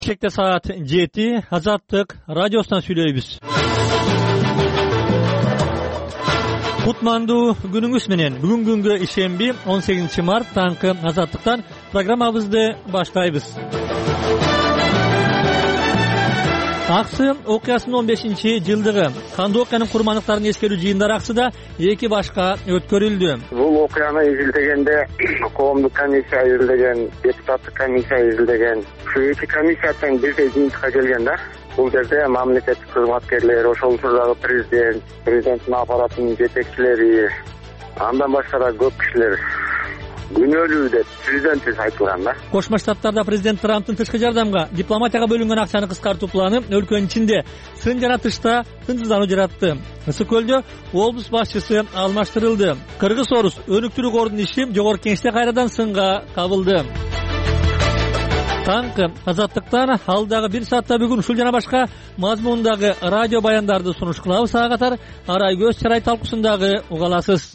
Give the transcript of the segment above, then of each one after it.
Кечекте саат 7 Азаттык радиосунан сүйлөйбүз. Кутмандуу күнүңүз менен. Бүгүн күнгө ишемби 18 март таңкы Азаттыктан программабызды баштайбыз. Аксы окуясынын 15-жылдыгы кандуу окуянын курмандыктарын эскерүү жыйындары Аксыда 2 башка өткөрүлдү. Бул окуяны изилдегенде коомдук комиссия изилдеген, депутаттык комиссия изилдеген, ушу 2 комиссиядан бирдей жыйынтыкка келген да. Бул жерде мамлекеттик кызматкерлер, ошол учурдагы президенттин аппаратынын жетекчилери, андан башка да көп кишилер күнөөлүү деп президентибиз айтылган да. Кошмо Штаттарда президент Трамптын тышкы жардамга, дипломатияга бөлүнгөн акчаны кыскартуу планы өлкөнүн ичинде сын жаратышта тынчсыздануу жаратты. Ысык көлдө облус башчысы алмаштырылды. Кыргыз-Орус өнүктүрүү кордун иши жогорку кеңеште кайрадан сынга кабылды. Таңкы Азаттыктан алдагы 1 саатта бүгүн ушул жана башка мазмундагы радио баяндарды сунуш кылабыз. Ага катар арай көз чарай талкуусундагы уга аласыз.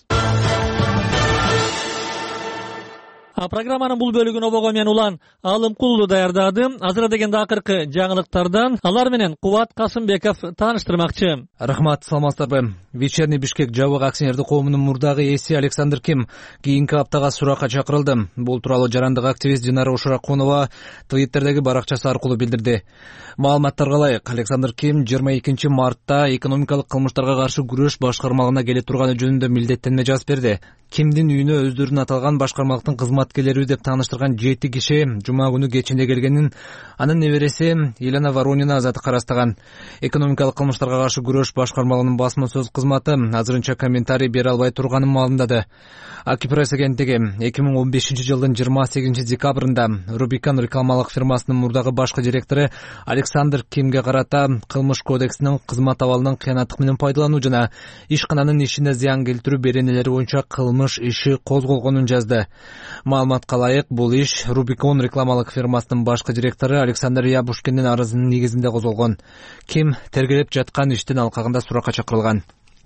Программанын бул бөлүгүн обого мен Улан Алымкулуу даярдады. Азыр дегенде акыркы жаңылыктардан алар менен Кубат Касымбеков тааныштырмакчы. Рахмат, саламатсыздарбы? Вечерний Бишкек жабык акционердик коомунун мурдагы ээси Александр Ким кийинки аптага суракка чакырылды. Бул тууралуу жарандык активист Динара Ушуракунова Твиттердеги баракчасы аркылуу билдирди. Маалыматтарга ылайык, Александр Ким 22 мартта экономикалык кылмыштарга каршы күрөш башкармалыгына келе турганы жөнүндө милдеттенме жазып берди. Кимдин үйүнө өздөрүнүн аталган башкармалыктын кызматкерлери деп тааныштырган 7 киши жума күнү кечинде келгенин, анын небереси Елена Воронина азаты карастаган. Экономикалык кылмыштарга каршы күрөш башкармалыгынын басма сөз кызматы азырынча комментарий бере албай турганын маалымдады. Акипресс агенттиги 2015-жылдын 28 декабрында Рубикан рекламалык фирмасынын мурдагы башкы директору Александр Кимге карата кылмыш кодексинин кызмат абалынын кыянаттык менен пайдалануу жана ишкананын ишине зыян келтирүү беренелери боюнча кылмыш иши козголгонун жазды. Маалыматка ылайык, бул иш Рубикон рекламалык фирмасынын башкы директору Александр Ябушкиндин арызынын негизинде козголгон. Ким тергелеп жаткан иштин алкагында суракка чакырылган.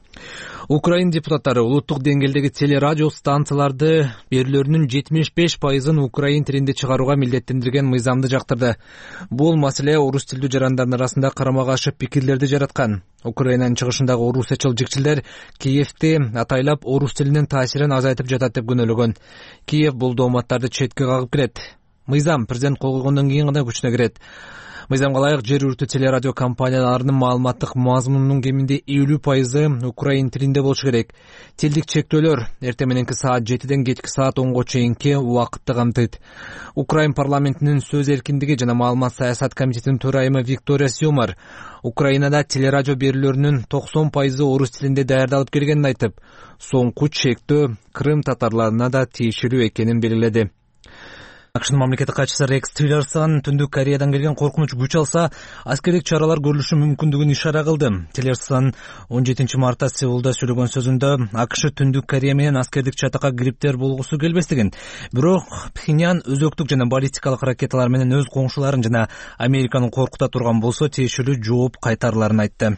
Украин депутаттары улуттук деңгээлдеги телерадио станцияларды берүүлөрүнүн 75%-ын украин тилинде чыгарууга милдеттендирген мыйзамды жактырды. Бул маселе орус тилдүү жарандардын арасында карама-каршы пикирлерди жараткан. Украинанын чыгышындагы орусчыл жикчилдер Киевти атайлап орус тилинин таасирин азайтып жатат деп күнөөлөгөн. Киев бул дооматтарды четке кагып келет. Мыйзам президент кол койгондон кийин гана күчүнө кирет. Мыйзамга ылайык жер үртү телерадио компанияларынын маалыматтык мазмунунун кеминде 50% украин тилинде болушу керек. Тилдик чектөөлөр эртең мененки саат 7ден кечки саат 10го чейинки убакытты камтыйт. Украин парламентинин сөз эркиндиги жана маалымат саясат комитетинин төрайымы Виктория Сюмар Украинада телерадио берүүлөрүнүн 90% орус тилинде даярдалып келгенин айтып, соңку чектөө Крым татарларына да тиешелүү экенин белгиледи. Акшын мамлекеттик катчысы Рекс Тиллерсон Түндүк Кореядан келген коркунуч күч алса, аскердик чаралар көрүлүшү мүмкүндүгүн ишара кылды. Тиллерсон 17 мартта Сеулда сүйлөгөн сөзүндө АКШ Түндүк Корея менен аскердик чатакка кириптер болгусу келбестигин, бирок Пхеньян өзөктүк жана баллистикалык ракеталар менен өз коңшуларын жана Американы коркута турган болсо тиешелүү жооп кайтарыларын айтты.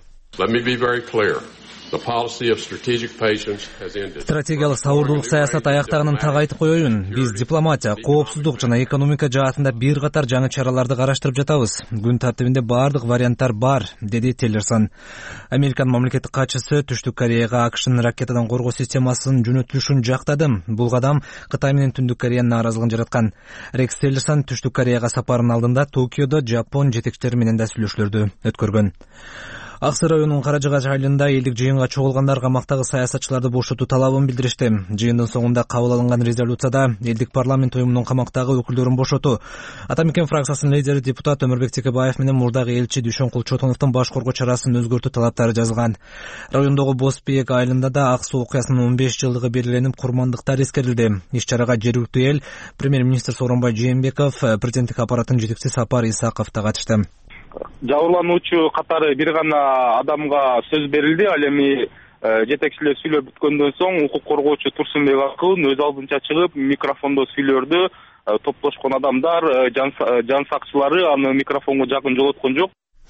Стратегиялык сабырдуулук саясат аяктаганын так айтып коеюн. Биз дипломатия, коопсуздук жана экономика жаатында бир катар жаңы чараларды караштырып жатабыз. Күн тартибинде бардык варианттар бар, деди Тиллерсон. Американын мамлекеттик катчысы Түштүк Кореяга АКШнын ракетадан коргоо системасынын жөнөтүлүшүн жактады. Бул кадам Кытай менен Түндүк Кореянын нааразылыгын жараткан. Рекс Тиллерсон Түштүк Кореяга сапарынын алдында Токиодо Жапон жетекчилери менен да сүйлөшүүлөрдү өткөргөн. Аксы районунун Каражыгач айылында элдик жыйынга чогулгандар камактагы саясатчыларды бошотуу талабын билдиришти. Жыйындын соңунда кабыл алынган резолюцияда элдик парламент уюмунун камактагы өкүлдөрүн бошотуу, Ата мекен фракциясынын лидери депутат Өмүрбек Текебаев менен мурдагы элчи Дүйшөнкул Чотоновдун баш коргоо чарасын өзгөртүү талаптары жазылган. Райондогу Босбек айылында да Аксы окуясынын 15 жылдыгы белгиленип, курмандыктар эскерилди. Иш-чарага жергиликтүү эл, премьер-министр Сооронбай Жээнбеков, президенттик аппараттын жетекчиси Сапар Исаков да катышты. Жабырлануучу катары бир гана адамга сөз берилди. Ал эми жетекчилер сүйлөп бүткөндөн соң укук коргоочу Турсунбек Акын өз алдынча чыгып микрофондо сүйлөрдү. Топтошкон адамдар, жан сакчылары аны микрофонго жакын жолоткон жок.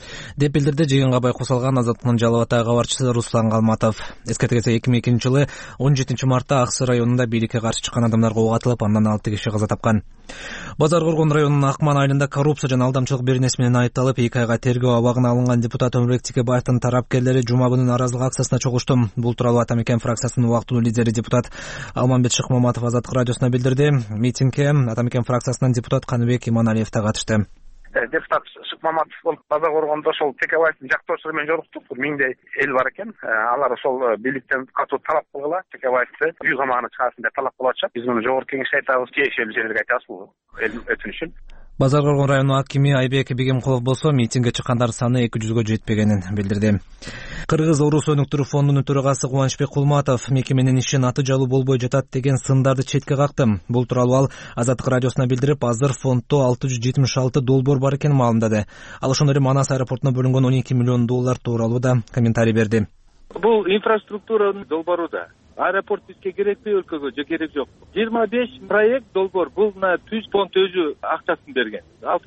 деп билдирди жыйынга байкосулган Азаттыктын Жалал Атайга кабарчысы Руслан Калматов. Эскерте кетсек, 2002-жылы 17 мартта Аксы районунда бийликке каршы чыккан адамдарга ок атылып, андан 6 киши каза тапкан. Базар Коргон районунун Акман айылында коррупция жана алдамчылык беренеси менен айыпталып 2 айга тергөө абагына алынган депутат Өмүрбек Тикебаевдин тарапкерлери жума күнү нааразылык акциясына чогулушту. Бул тууралуу Ата Мекен фракциясынын убактылуу лидери депутат Алмамбет Шыкмаматов Азаттык радиосуна билдирди. Митингге Ата Мекен фракциясынан депутат Каныбек Иманалиев да катышты. Депутат Шыкмаматов болуп Базар Коргондо ошол Текебаевдин жактоочулары менен жолуктук. 1000 эл бар экен. Алар ошол бийликтен катуу талап кылгыла, Текебаевди үй камагына чыгасын деп талап кылып атышат. Биз муну жогорку кеңешке айтабыз, тиешелүү жерлерге айтабыз бул эл өтүнүшүн. Базар Коргон районунун акими Айбек Бегемкулов болсо митингге чыккандар саны 200гө жетпегенин билдирди. Кыргыз Орус өнүктүрүү фондунун төрагасы Кубанычбек Кулматов мекеменин ишин аты жалуу болбой жатат деген сындарды четке какты. Бул тууралуу ал Азаттык радиосуна билдирип, азыр фонддо $676 бар экенин маалымдады. Ал ошондой эле Манас аэропортуна бөлүнгөн $12 миллион тууралуу да комментарий берди. Бул инфраструктуранын долбоору да. Аэропорт бизге керекпи, өлкөгө же керек жок. 25 проект долбоор, бул түз фонд өзү акчасын берген.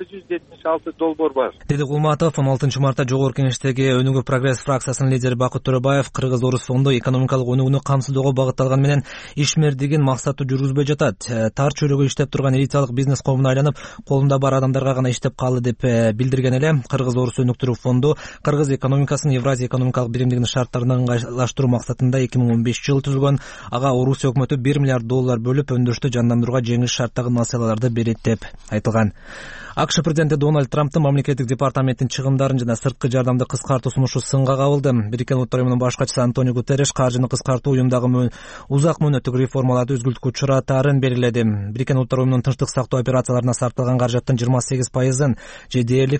$676 бар. Деди Кулматов 16 мартта жогорку кеңештеги Өнүгүү прогресс фракциясынын лидери Бакыт Төрөбаев Кыргыз Орус фонду экономикалык өнүгүүнү камсыздоого багытталган менен ишмердигин максаттуу жүргүзбөй жатат. Тар чөйрөгө иштеп турган элиталык бизнес коомуна айланып, колунда бар адамдарга гана иштеп калды деп билдирген эле. Кыргыз Орус өнүктүрүү фонду Кыргыз экономикасын Евразия экономикалык биримдигинин шарттарына ыңгайлаштыруу максатында 2015-жылы түзүлгөн. Ага Орусия өкмөтү $1 миллиард берип, өндүрүштү жандандырууга жеңил шарттагы маселелерди берет деп айтылган. АКШ президенти Дональд Трамптын мамлекеттик департаменттин чыгымдарын жана сырткы жардамды кыскартуу сунушу сынга кабылды. Бириккен Улуттар уюмунун баш катчысы Антонио Гутерриш каржыны кыскартуу уюмдагы узак мөөнөттүк реформаларды үзгүлтүккө учуратаарын белгиледи. Бириккен Улуттар уюмунун тынчтык сактоо операцияларына сарпталган каражаттын 28%-ын же дээрлик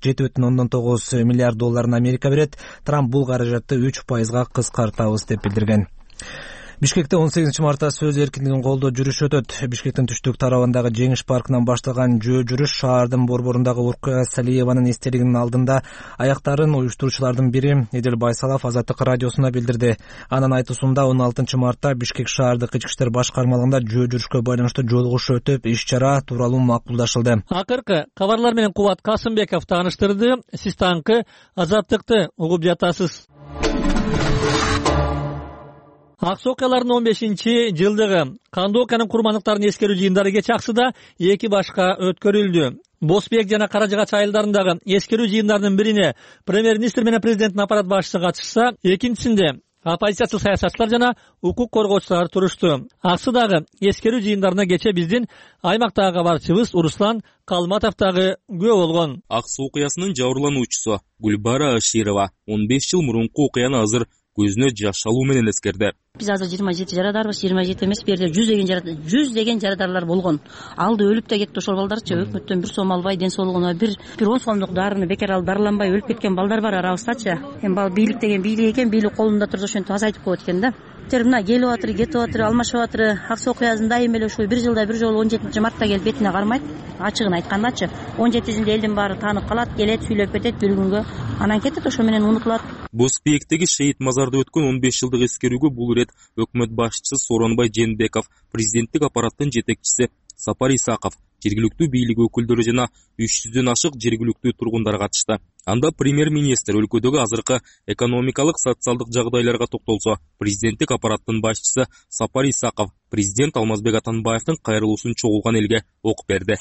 $7,9 миллиард Америка берет. Трамп бул каражатты 3%-га кыскартабыз деп билдирген. Бишкекте 18 мартта сөз эркиндигин колдоо жүрүш өтөт. Бишкектин түштүк тарабындагы Жеңиш паркынан башталган жөө жүрүш шаардын борборундагы Уркая Салиеванын эстелигинин алдында аяктарын уюштуруучулардын бири Эдил Байсалов Азаттык радиосуна билдирди. Анын айтуусунда 16 мартта Бишкек шаардык ички иштер башкармалыгында жөө жүрүшкө байланыштуу жолугуш өтүп, иш-чара тууралуу макулдашылды. Акыркы кабарлар менен Кубат Касымбеков тааныштырды. Сиз таңкы Азаттыкты угуп жатасыз. Аксы окуялардын 15-жылдыгы кандуу окуянын курмандыктарын эскерүү жыйындары кечээ Аксыда 2 башка өткөрүлдү. Босбек жана Каражыгач айылдарындагы эскерүү жыйындарынын бирине премьер-министр менен президенттин аппарат башчысы катышса, экинчисинде оппозициячыл саясатчылар жана укук коргоочулар турушту. Аксыдагы эскерүү жыйындарына кечээ биздин аймактагы кабарчыбыз Руслан Калматов дагы күбө болгон. Аксы окуясынын жабырлануучусу Гүлбара Аширова 15 жыл мурунку окуяны азыр көзүнө жаш алуу менен эскерди. Биз азыр 27 жарадарбыз, 27 эмес, бу жерде 100 деген жарадарлар болгон. Алды өлүп да кетти ошол балдарчы, өкмөттөн 1 сом албай, ден соолугуна 1 10 сомдук дарыны бекер алып дарыланбай өлүп кеткен балдар бар арабыздачы. Эми бал бийлик деген бийлик экен, бийлик колунда турса ошентип азайтып коет экен да. Мына келип атыр, кетип атыр, алмашып атыр. Аксы окуясын дайым эле ушу 1 жылда 1 жолу 17 мартта келип бетине кармайт. Ачыгын айткандачы, 17-синде элдин баары таанып калат, келет, сүйлөп кетет бир күнгө. Анан кетет, ошо менен унутулат. Босбектеги Шейит мазарда өткөн 15 жылдык эскерүүгө бул ирет өкмөт башчысы Сооронбай Жээнбеков, президенттик аппараттын жетекчиси Сапар Исаков, жергиликтүү бийлик өкүлдөрү жана 300дөн ашык жергиликтүү тургундар катышты. Анда премьер-министр өлкөдөгү азыркы экономикалык, социалдык жагдайларга токтолсо, президенттик аппараттын башчысы Сапар Исаков президент Алмазбек Атамбаевдин кайрылуусун чогулган элге ок берди.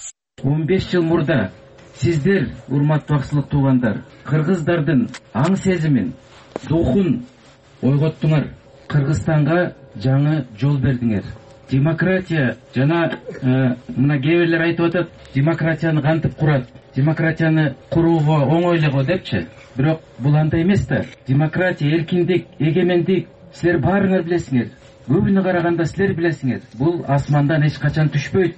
15 жыл мурда сиздер, урматтуу аксылык туугандар, кыргыздардын аң сезимин, духун ойготтуңар. Кыргызстанга жаңы жол бердиңер. Демократия жана мына кээ-бирлер айтып атат, демократияны кантип курат? Демократияны курууга оңой эле го депчи. Бирок бул андай эмес да. Демократия, эркиндик, эгемендик силер баарыңар билесиңер. Көбүнө караганда силер билесиңер. Бул асмандан эч качан түшпөйт.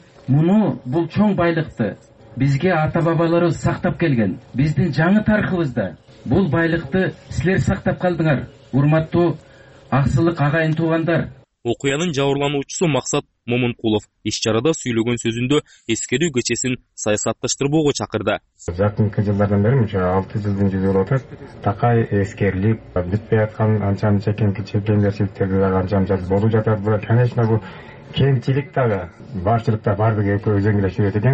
Бул чоң байлыкты бизге ата-бабаларыбыз сактап келген. Биздин жаңы тарыхыбызда бул байлыкты силер сактап калдыңар. Урматтуу аксылык агайын туугандар. Окуянын жабырлануучусу Максат Момункулов иш-чарада сүйлөгөн сөзүндө эскерүү кечесин саясатташтырбоого чакырды. Жакынкы жылдардан бери 6 жылдын жүзү болуп атат. Такай эскерилип, бүтпөй аткан анча-мынча чекемдерчиликтерди дагы анча-мынча болуп жатат. Бирок, конечно, бул кемчилик дагы, барчылык да бардыгы өзөң эле сүрөт экен.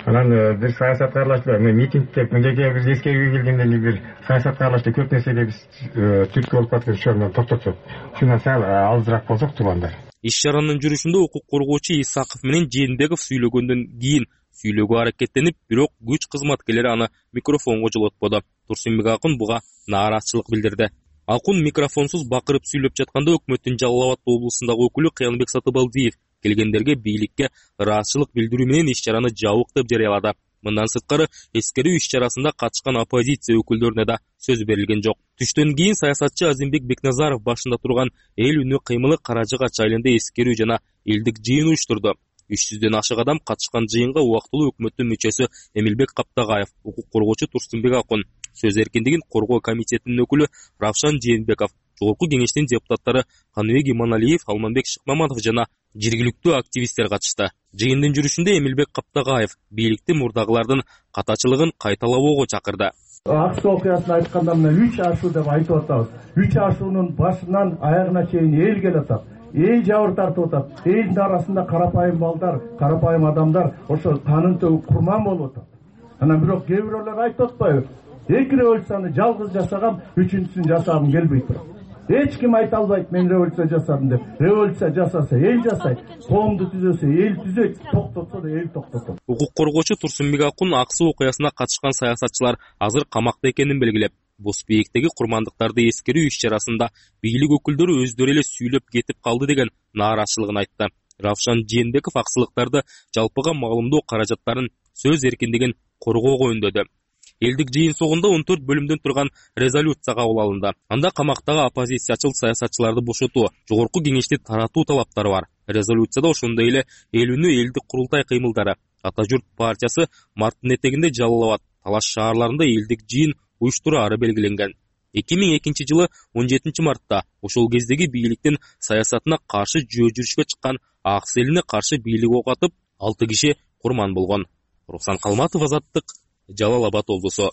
Анан бир саясатка аралашып, митингде мындай биз эскерүүгө келгенде бир саясатка аралашып көп нерседе биз түрткү болуп калып ошону токтотсок, ушундан сал алысыраак болсок туугандар. Иш-чаранын жүрүшүндө укук коргоочу Исаков менен Жээнбеков сүйлөгөндөн кийин сүйлөөгө аракеттенип, бирок күч кызматкерлери аны микрофонго жолотподу. Турсунбек Акун буга нааразычылык билдирди. Акун микрофонсуз бакырып сүйлөп жатканда өкмөттүн Жалал Абад облусундагы өкүлү Кыянбек Сатыбалдиев келгендерге бийликке ыраазычылык билдирүү менен иш-чараны жабык деп жарыялады. Мындан сырткары эскерүү иш-чарасында катышкан оппозиция өкүлдөрүнө да сөз берилген жок. Түштөн кийин саясатчы Азимбек Бекназаров башында турган эл үнү кыймылы Каражыгач айылында эскерүү жана элдик жыйын уюштурду. 300дөн ашык адам катышкан жыйынга убактылуу өкмөттүн мүчөсү Эмилбек Каптагаев, укук коргоочу Турсунбек Акун, сөз эркиндигин коргоо комитетинин өкүлү Равшан Жээнбеков, Жогорку кеңештин депутаттары Каныбек Иманалиев, Алманбек Шыкмаматов жана жергиликтүү активисттер катышты. Жыйындын жүрүшүндө Эмилбек Каптагаев бийликти мурдагылардын катачылыгын кайталабоого чакырды. Аксы окуясын айтканда мына 3 ашуу деп айтып атабыз. 3 ашуунун башынан аягына чейин эл келатат. Эл жабыр тартып атат. Элдин арасында карапайым балдар, карапайым адамдар ошо танын төгүп курман болуп атат. Анан бирок кээ бирөөлөр айтып атпайбы? 2 революцияны жалгыз жасагам, 3-үчүсүн жасагым келбей турат. Эч ким айта албайт мен революция жасадым деп. Революция жасаса эл жасайт, коомду түзөсө эл түзөйт, токтотсо да эл токтотот. Укук коргоочу Турсунбек Акун Аксы окуясына катышкан саясатчылар азыр камакта экенин белгилеп, Бус бийиктеги курмандыктарды эскерүү иш-чарасында бийлик өкүлдөрү өздөрү эле сүйлөп кетип калды деген нааразычылыгын айтты. Равшан Жээнбеков аксылыктарды жалпыга маалымдоо каражаттарын сөз эркиндигин коргоого үндөдү. Элдик жыйын соңунда 14 бөлүмдөн турган резолюция кабыл алынды. Анда камактагы оппозициячыл саясатчыларды бошотуу, жогорку кеңешти таратуу талаптары бар. Резолюцияда ошондой эле эл үнү элдик курултай кыймылдары, Ата журт партиясы марттын этегинде Жалал Абад, Талаш шаарларында элдик жыйын уюштураары белгиленген. 2002 жылы 17 мартта ошол кездеги бийликтин саясатына каршы жүрүшкө чыккан Аксы элине каршы бийлик ок атып, 6 киши курман болгон. Рухсан Калматов, Азаттык, Жалал Абад облусу.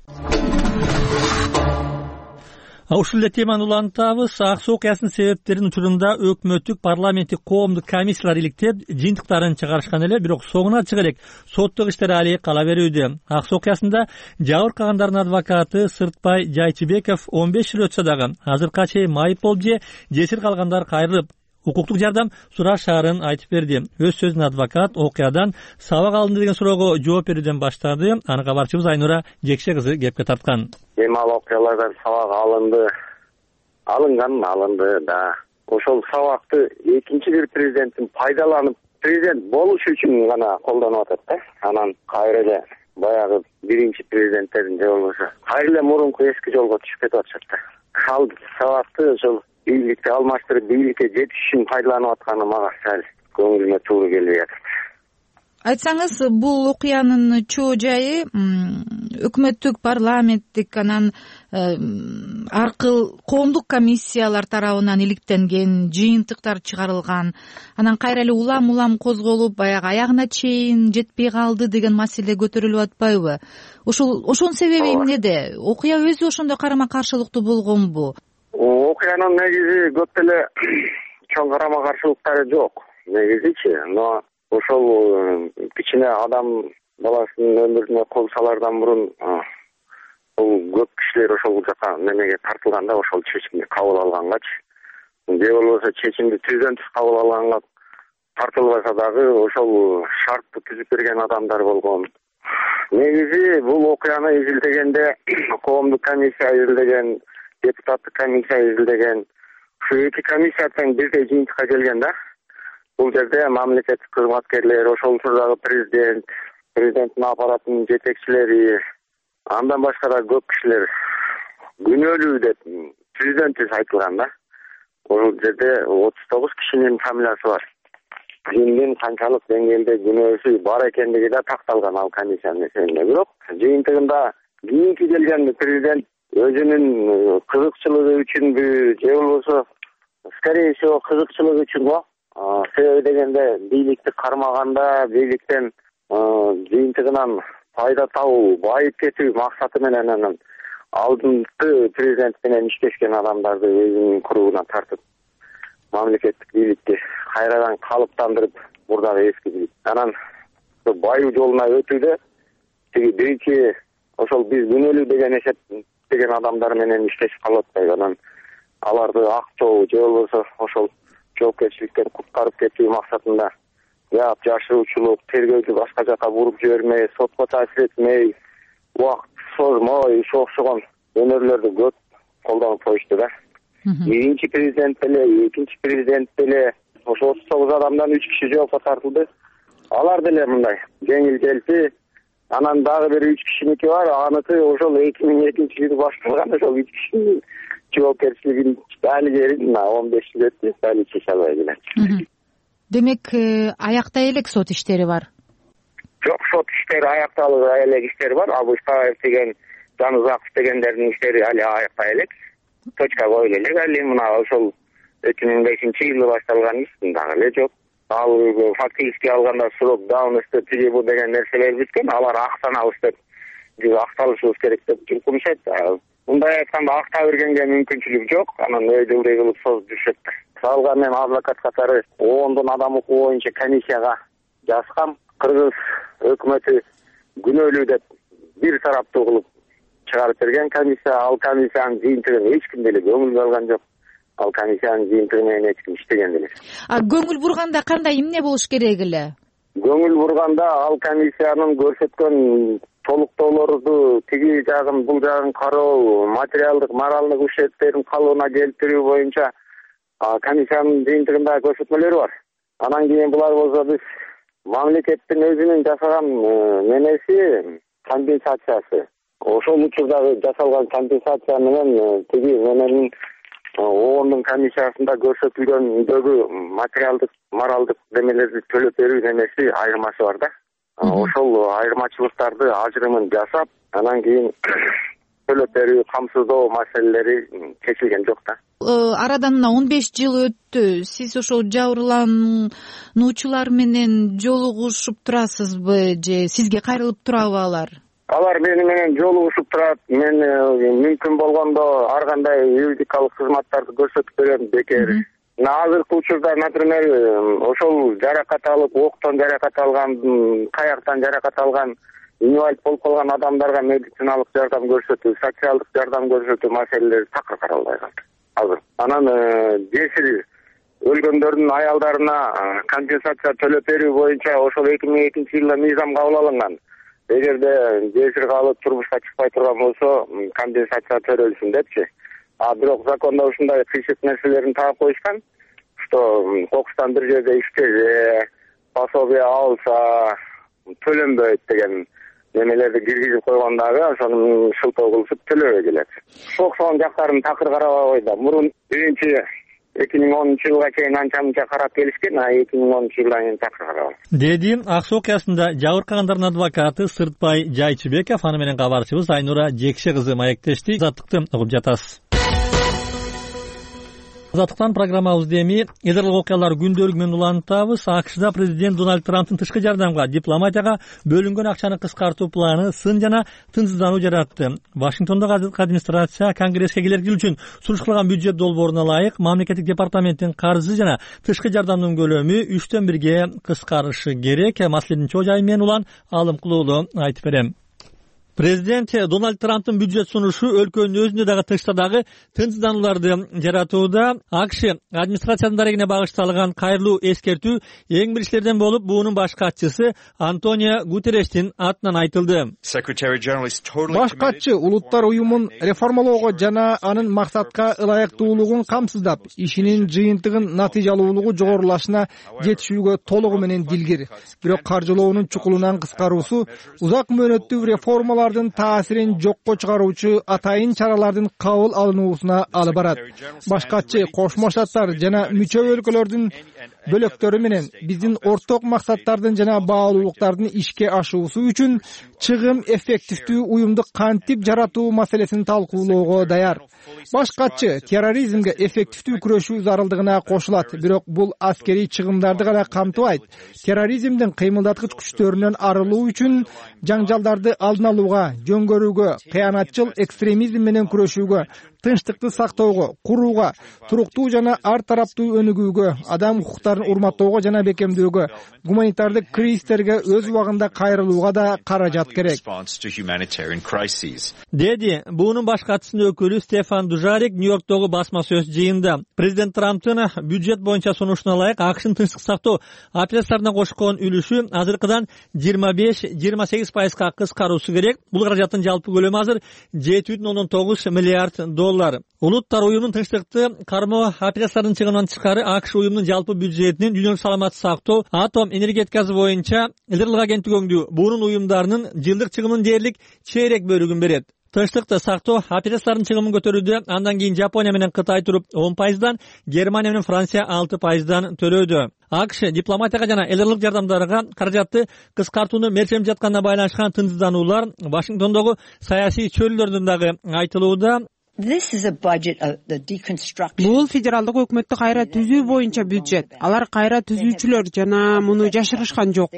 Ушул эле теманы улантабыз. Аксы окуясынын себептерин учурунда өкмөттүк парламенттик коомдук комиссиялар иликтеп, жыйынтыктарын чыгарышкан эле, бирок соңуна чыга элек соттук иштер али кала берүүдө. Аксы окуясында жабыркагандардын адвокаты Сыртбай Жайчыбеков 15 жыл өтсө дагы азыркыга чейин майып болуп же жесир калгандар кайрылып укуктук жардам сурашаарын айтып берди. Өз сөзүн адвокат окуядан сабак алынды деген суроого жооп берүүдөн баштады. Аны кабарчыбыз Айнура Жекше кызы кепке тарткан. Ал окуялардан сабак алынды да. Ошол сабакты экинчи бир президенттин пайдаланып, президент болуш үчүн гана колдонуп атат да. Анан кайра эле баягы биринчи президенттердин же болбосо кайра эле мурунку эски жолго түшүп кетип атышат да. Ал сабакты ошол бийликти алмаштырып, бийликке жетиш үчүн пайдаланып атканы мага сәл көңүлүмө туура келбей атат. Айтсаңыз, бул окуянын чоо жайы өкмөттүк, парламенттик, анан аркыл коомдук комиссиялар тарабынан иликтенген, жыйынтыктар чыгарылган, анан кайра эле улам козголуп, баягы аягына чейин жетпей калды деген маселе көтөрүлүп атпайбы? Ошонун себеби эмнеде? Окуя өзү ошондой карама каршылыктуу болгонбу? Окуянын негизи көп деле чоң карама каршылыктары жок. Негизичи, но ошол кичине адам баласынын өмүрүнө кол салардан мурун бул көп кишилер ошол жака немеге тартылганда, ошол чечимди кабыл алгангачы, же болбосо чечимди түздөн-түз кабыл алганга тартылбаса дагы ошол шартты түзүп берген адамдар болгон. Негизи бул окуяны изилдегенде коомдук комиссия изилдеген, депутаттык комиссия изилдеген, ушу эки комиссия тең бирдей жыйынтыкка келген да. Бул жерде мамлекеттик кызматкерлер, ошол учурдагы президенттин аппаратынын жетекчилери, андан башка да көп кишилер күнөөлүү деп түздөн-түз айтылган да. Ошол жерде 39 кишинин фамилиясы бар. Кимдин канчалык деңгээлде күнөөсү бар экендиги да такталган ал комиссиянын эсебинде. Бирок жыйынтыгында кийинки келген президент өзүнүн кызыкчылыгы үчүнбү, же болбосо скорее всего кызыкчылыгы үчүн го, себеби дегенде бийликти кармаганда, бийликтен жыйынтыгынан пайда табуу, байып кетүү максаты менен анан алдыңкы президент менен иштешкен адамдарды өзүнүн кругуна тартып, мамлекеттик бийликти кайрадан калыптандырып, мурдагы эски бийлик. Анан байуу жолуна өтүүдө тиги биринчи ошол биз күнөөлүү деген эсептеген адамдар менен иштешип калып атпайбы. Анан аларды актоо же болбосо ошол жоопкерчиликтен куткарып кетүү максатында жашыруучулук, тергөөдү башка жака буруп жибермей, сотко таасир этмей, убакыт созмой, ушуга окшогон өнөрлөрдү көп колдонуп коюшту да. Биринчи президент деле, экинчи президент деле ошо 39 адамдан 3 киши жоопко тартылды. Алар деле мындай жеңил келти. Анан дагы бир 3 кишиники бар. Анысы ошол 2002-жылы башталган ошол 3 кишинин жоопкерчилигин али жерин 15 жыл өттү, али чече албай келет. Демек, аяктай элек сот иштери бар. Жок, сот иштери аякталып элек иштери бар. Абышбаев деген, Жанузаков дегендердин иштери али аяктай элек. Точка коюлу элек. Али мына ошол 2005-жылы башталган иш дагы эле жок. Ал фактически алганда срок давности тиги бу деген нерселер бүткөн. Алар актанабыз деп, биз акталышыбыз керек деп жүргүнүшөт. Мындай айтканда акта бергенге мүмкүнчүлүк жок. Анан өйдөгдөй кылып созуп жүрүшөт. Салга мен адвокат катары 10 адам укугу боюнча комиссияга жазгам. Кыргыз өкмөтү күнөөлүү деп бир тараптуу кылып чыгарып берген комиссия. Ал комиссиянын жыйынтыгын эч ким деле көңүл алган жок. Ал комиссиянын жыйынтыгы менен эч ким иштеген деле. Көңүл бурганда кандай эмне болуш керек эле? Көңүл бурганда ал комиссиянын көрсөткөн толуктоолорду тиги жагын бул жагын кароо, материалдык, моралдык ущербтерин калыбына келтирүү боюнча комиссиянын жыйынтыгында көрсөтмөлөрү бар. Анан кийин булар болсо биз мамлекеттин өзүнүн жасаган немеси компенсациясы. Ошол учурдагы жасалган компенсация менен тиги менен ООНдун комиссиясында көрсөтүлгөндөгү материалдык, моралдык немелерди төлөп берүү немеси айырмасы бар да. Ошол айырмачылыктарды ажырымын жасап, анан кийин төлөп берүү, камсыздоо маселелери чечилген жок да. Арадан 15 жыл өттү. Сиз ошол жабырлануучулар менен жолугушуп турасызбы же сизге кайрылып турабы алар? Алар мени менен жолугушуп турат. Мен мүмкүн болгондо ар кандай юридикалык кызматтарды көрсөтүп берем бекер. Азыркы учурда, например, ошол жаракат алып, октон жаракат алган, каяктан жаракат алган, инвалид болуп калган адамдарга медициналык жардам көрсөтүү, социалдык жардам көрсөтүү маселелери такыр каралбай калды. Азыр. Анан жесир өлгөндөрдүн аялдарына компенсация төлөп берүү боюнча ошол 2002-жылы мыйзам кабыл алынган. Эгерде жесир калып турмушка чыкпай турган болсо, компенсация төлөлсүн депчи. Бирок закондо ушундай кыйшык нерселерин таап коюшкан, что кокустан бир жерде иштесе, пособие алса төлөнбөйт деген немелерди киргизип койгон дагы, ошону шылтоо кылышып төлөбөй келет. Окшогон жактарын такыр карабай койду. Мурун биринчи 2010-жылга чейин анча-мынча карап келишкен, 2010-жылдан кийин такыр карабай. Деди Ак Суу окуясында жабыркагандардын адвокаты Сыртбай Жайчыбеков, аны менен кабарчыбыз Айнура Жекше кызы маектешти. Азаттыкты угуп жатасыз. Азаттыктан программабызды эми эзерлик окуялар күндөлүгү менен улантабыз. АКШда президент Дональд Трамптын тышкы жардамга, дипломатияга бөлүнгөн акчаны кыскартуу планы сын жана тынчсыздануу жаратты. Вашингтондогу администрация Конгресске келер жыл үчүн суруш кылган бюджет долбооруна ылайык мамлекеттик департаменттин каржы жана тышкы жардамдын көлөмү 3/1 кыскарышы керек. Маселенин чоо жайы менен улан Алым Кулуулу айтып берем. Президент Дональд Трамптын бюджет сунушу өлкөнүн өзүндө дагы тышта дагы тынчсызданууларды жаратууда. АКШ администрациянын дарегине багышталган кайрылуу эскертүү эң биринчилерден болуп, буунун баш катчысы Антонио Гутеррештин атынан айтылды. Баш катчы улуттар уюмун реформалоого жана анын максатка ылайыктуулугун камсыздап, ишинин жыйынтыгын натыйжалуулугу жогорулашына жетишүүгө толугу менен дилгир. Бирок каржылоонун чукулунан кыскаруусу узак мөөнөттүү реформалар таасирин жокко чыгаруучу атайын чаралардын кабыл алынуусуна алып барат. Баш катчы Кошмо Штаттар жана мүчө өлкөлөрдүн бөлөктөрү менен биздин орток максаттардын жана баалуулуктардын ишке ашуусу үчүн чыгым эффективдүү уюмду кантип жаратуу маселесин талкуулоого даяр. Баш катчы терроризмге эффективдүү күрөшүү зарылдыгына кошулат, бирок бул аскерий чыгымдарды гана камтыбайт. Терроризмдин кыймылдаткыч күчтөрүнөн арылуу үчүн жаңжалдарды алдын алууга, жөн көрүүгө, кыянатчыл экстремизм менен күрөшүүгө, тынчтыкты сактоого, курууга, туруктуу жана ар тараптуу өнүгүүгө, адам укуктарын урматтоого жана бекемдөөгө, гуманитардык кризистерге өз убагында кайрылууга да каражат керек, деди буунун баш катчысынын өкүлү Стефан Дужарик Нью-Йорктогу басма сөз жыйында. Президент Трамптын бюджет боюнча сунушуна ылайык АКШнын тынчтык сактоо операцияларына кошкон үлүшү азыркыдан 25-28%га кыскаруусу керек. Бул каражаттын жалпы көлөмү азыр $7,9 миллиард. Улуттар уюмунун тынчтыкты кармоо операцияларынын чыгымынан тышкары АКШ уюмунун жалпы бюджетинин дүйнөлүк саламатты сактоо, атом энергетикасы боюнча Илдирилик агенттиги өңдүү буунун уюмдарынын жылдык чыгымынын дээрлик чейрек бөлүгүн берет. Тынчтыкты сактоо операцияларынын чыгымын көтөрүүдө андан кийин Жапония менен Кытай туруп 10%, Германия менен Франция 6% төлөөдө. АКШ дипломатияга жана эл аралык жардамдарга каражатты кыскартууну мерчиленип жатканына байланышкан тынчсыздануулар Вашингтондогу саясий чөйрөлөрдөн дагы айтылууда. Бул федералдык өкмөттү кайра түзүү боюнча бюджет. Алар кайра түзүүчүлөр жана муну жашырышкан жок.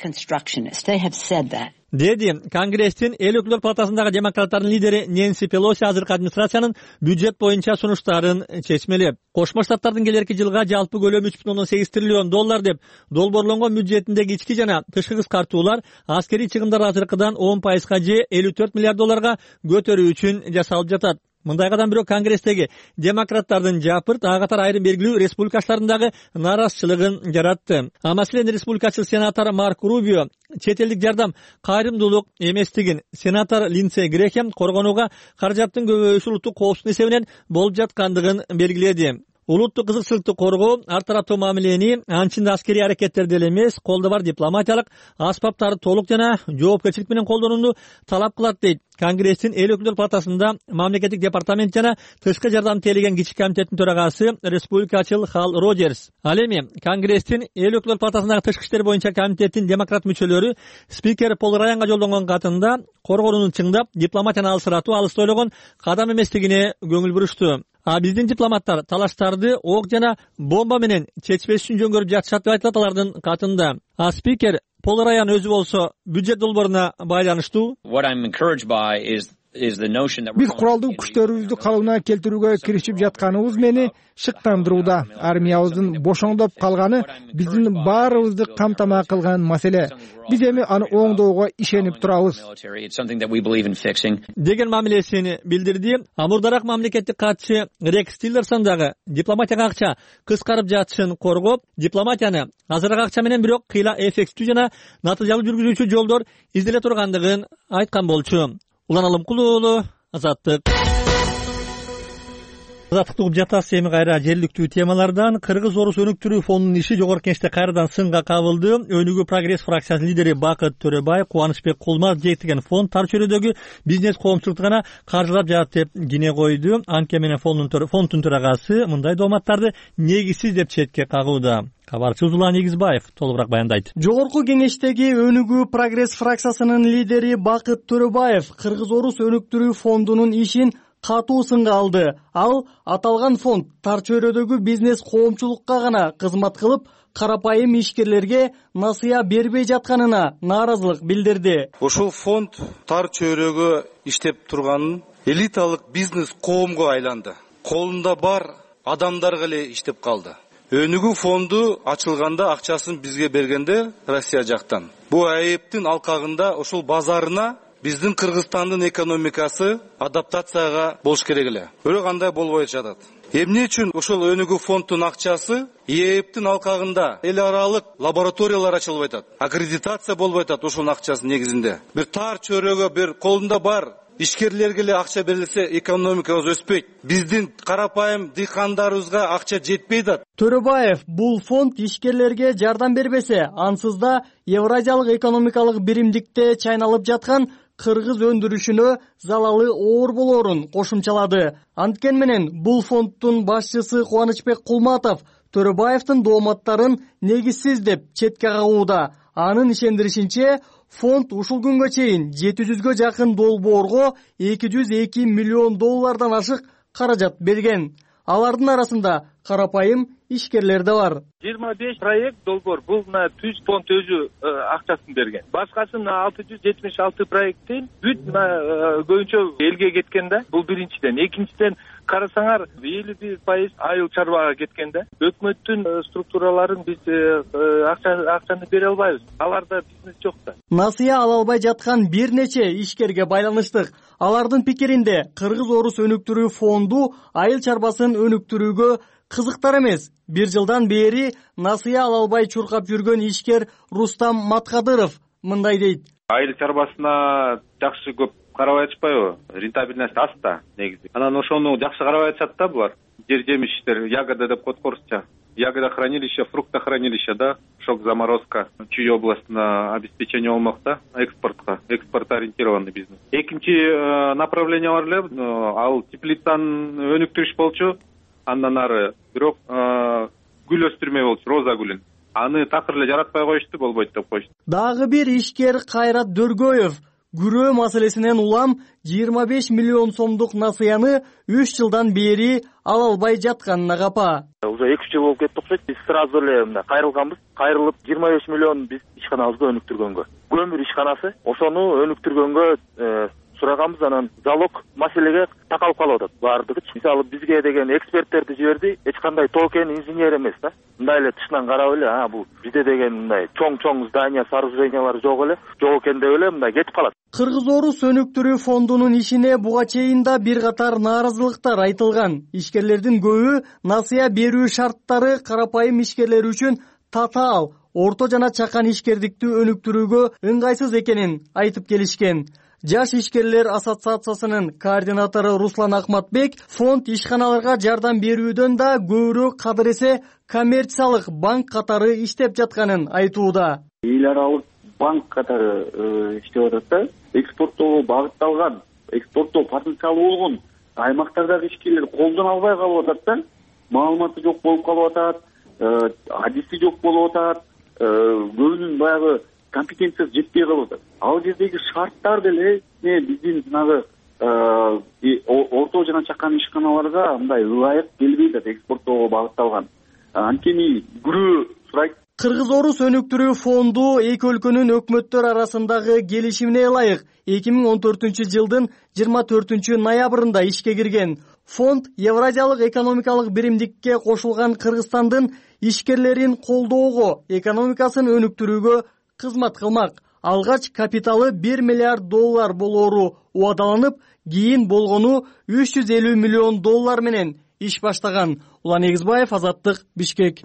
Деди Конгресстин эл өкүлдөр палатасындагы демократтардын лидери Нэнси Пелоси азыркы администрациянын бюджет боюнча сунуштарын чечмелеп, Кошмо Штаттардын келерки жылга жалпы көлөмү $3,8 триллион деп долбоорлонгон бюджетиндеги ички жана тышкы кыскартуулар аскерий чыгымдар азыркыдан 10%га же $54 миллиард көтөрүү үчүн жасалып жатат. Мындайгадан бирок Конгресстеги демократтардын жапырт катар айрым белгилүү республикачылардын дагы нааразычылыгын жаратты. Маселен республикачыл сенатор Марк Рубио чет элдик жардам кайрымдуулук эместигин, сенатор Линдсей Грэхэм коргонууга каражаттын көбөйүшү улуттук коопсуздук эсебинен болуп жаткандыгын белгиледи. Улуттук кызыкчылыкты коргоо, ар тараптуу мамилени анчында аскерий аракеттерди эле эмес, колдо бар дипломатиялык аспаптарды толук жана жоопкерчилик менен колдонууну талап кылат дейт. Конгресстин эл өкүлдөр палатасында мамлекеттик департамент жана тышкы жардам тейлеген кичи комитеттин төрагасы республикачыл Хал Роджерс. Ал эми Конгресстин эл өкүлдөр палатасындагы тышкы иштер боюнча комитеттин демократ мүчөлөрү спикер Пол Раянга жолдонгон катында коргоонун чыңдап, дипломатияны алысыратуу алыс ойлогон кадам эместигине көңүл бурушту. Биздин дипломаттар талаштарды ок жана бомба менен чечпеш үчүн жөн көрүп жатышат деп айтылат алардын катында. Спикер Пол Раян өзү болсо бюджет долбооруна байланыштуу. Биз куралдуу күчтөрүбүздү калыбына келтирүүгө киришип жатканыбыз мени шыктандырууда. Армиябыздын бошоңдоп калганы биздин баарыбызды камтамаа кылган маселе. Биз эми аны оңдоого ишенип турабыз, деген мамилесин билдирди. Мурдараак мамлекеттик катчы Рекс Тиллерсон дагы дипломатияга акча кыскарып жатышын коргоп, дипломатияны азыраак акча менен бирок кыйла эффектүү жана натыйжалуу жүргүзүүчү жолдор изделе тургандыгын айткан болчу. Улан Алымкулуу, Азаттык. Азаттыкты угуп жатасыз. Эми кайра жергиликтүү темалардан. Кыргыз Орус өнүктүрүү фондунун иши жогорку кеңеште кайрадан сынга кабылды. Өнүгүү прогресс фракциясынын лидери Бакыт Төрөбаев Кубанычбек Кулматов жетиген фонд тар чөйрөдөгү бизнес коомчулукту гана каржылап жатат деп кине койду. Анке менен фонддун төрагасы мындай дооматтарды негизсиз деп четке кагууда. Кабарчы Узулан Эгизбаев толугураак баяндайт. Жогорку кеңештеги өнүгүү прогресс фракциясынын лидери Бакыт Төрөбаев Кыргыз Орус өнүктүрүү фондунун ишин катуу сынга алды. Ал аталган фонд тар чөйрөдөгү бизнес коомчулукка гана кызмат кылып, карапайым ишкерлерге насыя бербей жатканына нааразылык билдирди. Ушул фонд тар чөйрөгө иштеп турганын элиталык бизнес коомго айланды. Колунда бар адамдарга эле иштеп калды. Өнүгүү фонду ачылганда акчасын бизге бергенде Россия жактан. Бу айыптын алкагында ушул базарына биздин Кыргызстандын экономикасы адаптацияга болуш керек эле. Бирок андай болбой жатат. Эмне үчүн ушул өнүгүү фонддун акчасы ээптин алкагында эл аралык лабораториялар ачылбай атат. Аккредитация болбой атат ушунун акчасы негизинде. Бир тар чөйрөгө бир колунда бар ишкерлерге эле акча берилсе экономикабыз өспөйт. Биздин карапайым дыйкандарыбызга акча жетпей атат. Төрөбаев бул фонд ишкерлерге жардам бербесе, ансыз да Евразиялык экономикалык биримдикте чайналып жаткан кыргыз өндүрүшүнө залалы оор болоорун кошумчалады. Анткени менен бул фонддун башчысы Кубанычбек Кулматов Төрөбаевдин дооматтарын негизсиз деп четке кагууда. Анын ишендиришинче, фонд ушул күнгө чейин 700гө жакын долбоорго $202 миллион ашык каражат берген. Алардын арасында карапайым ишкерлер да бар. 25 проект долбоор бул мына түз фонд өзү акчасын берген. Башкасын 676 проекттин бүт көбүнчө элге кеткен да. Бул биринчиден. Экинчиден карасаңар 51% айыл чарбага кеткен да. Өкмөттүн структураларын биз акчаны бере албайбыз. Аларда бизнес жок да. Насыя ала албай жаткан бир нече ишкерге байланыштык. Алардын пикиринде кыргыз орус өнүктүрүү фонду айыл чарбасын өнүктүрүүгө кызыктар эмес. Бир жылдан бери насыя ала албай чуркап жүргөн ишкер Рустам Маткадыров мындай дейт. Айыл чарбасына жакшы көп карабай атышпайбы? Рентабельность аз да негизи. Анан ошону жакшы карабай атышат да булар. Жер жемиштер, ягода деп коет орусча. Ягодохранилище, фруктохранилище, да, шок-заморозка. Чүй областына обеспечение болмок да, экспортко, экспорт-ориентированный бизнес. Экинчи направление бар эле, ал теплицаны өнүктүрүш болчу. Андан ары бирок гүл өстүрмөй болчу, роза гүлүн. Аны такыр эле жаратпай коюшту, болбойт деп коюшту. Дагы бир ишкер Кайрат Дөргөев күрөө маселесинен улам 25 миллион сомдук насыяны 3 жылдан бери ала албай жатканына капа. Уже 2 жыл болуп кетти окшойт. Биз сразу эле мына кайрылганбыз. Кайрылып 25 миллион биз ишканабызга өнүктүргөнгө. Көмүр ишканасы, ошону өнүктүргөнгө сураганбыз, анан залог маселеге такалып калып атат баардыгычы. Мисалы бизге деген эксперттерди жиберди, эч кандай токен инженер эмес да. Мындай эле тышынан карап эле, бул бизде деген мындай чоң здания, сооружениялар жок экен деп эле мындай кетип калат. Кыргыз орус өнүктүрүү фондунун ишине буга чейин да бир катар нааразылыктар айтылган. Ишкерлердин көбү насыя берүү шарттары карапайым ишкерлер үчүн татаал, орто жана чакан ишкердикти өнүктүрүүгө ыңгайсыз экенин айтып келишкен. Жаш ишкерлер ассоциациясынын координатору Руслан Акматбек фонд ишканаларга жардам берүүдөн да көбүрөөк кадыресе коммерциялык банк катары иштеп жатканын айтууда. Эл аралык банк катары иштеп атат да. Экспорттоого багытталган, экспорттоо потенциалы болгон аймактардагы ишкерлер колдоно албай калып атат да. Маалыматы жок болуп калып атат, адиси жок болуп атат, көбүнүн баягы компетенциясы жетпей калып атат. Ал жердеги шарттар деле биздин жанагы орто жана чакан ишканаларга мындай ылайык келбей атат, экспорттоого багытталган. Анткени күрөө сурайт. Кыргыз орус өнүктүрүү фонду эки өлкөнүн өкмөттөр арасындагы келишимине ылайык 2014 жылдын 24 ноябрында ишке кирген. Фонд Евразиялык экономикалык биримдикке кошулган Кыргызстандын ишкерлерин колдоого, экономикасын өнүктүрүүгө кызмат кылмак. Алгач капиталы $1 миллиард болоору убадаланып, кийин болгону $350 миллион менен иш баштаган. Улан Эгизбаев, Азаттык, Бишкек.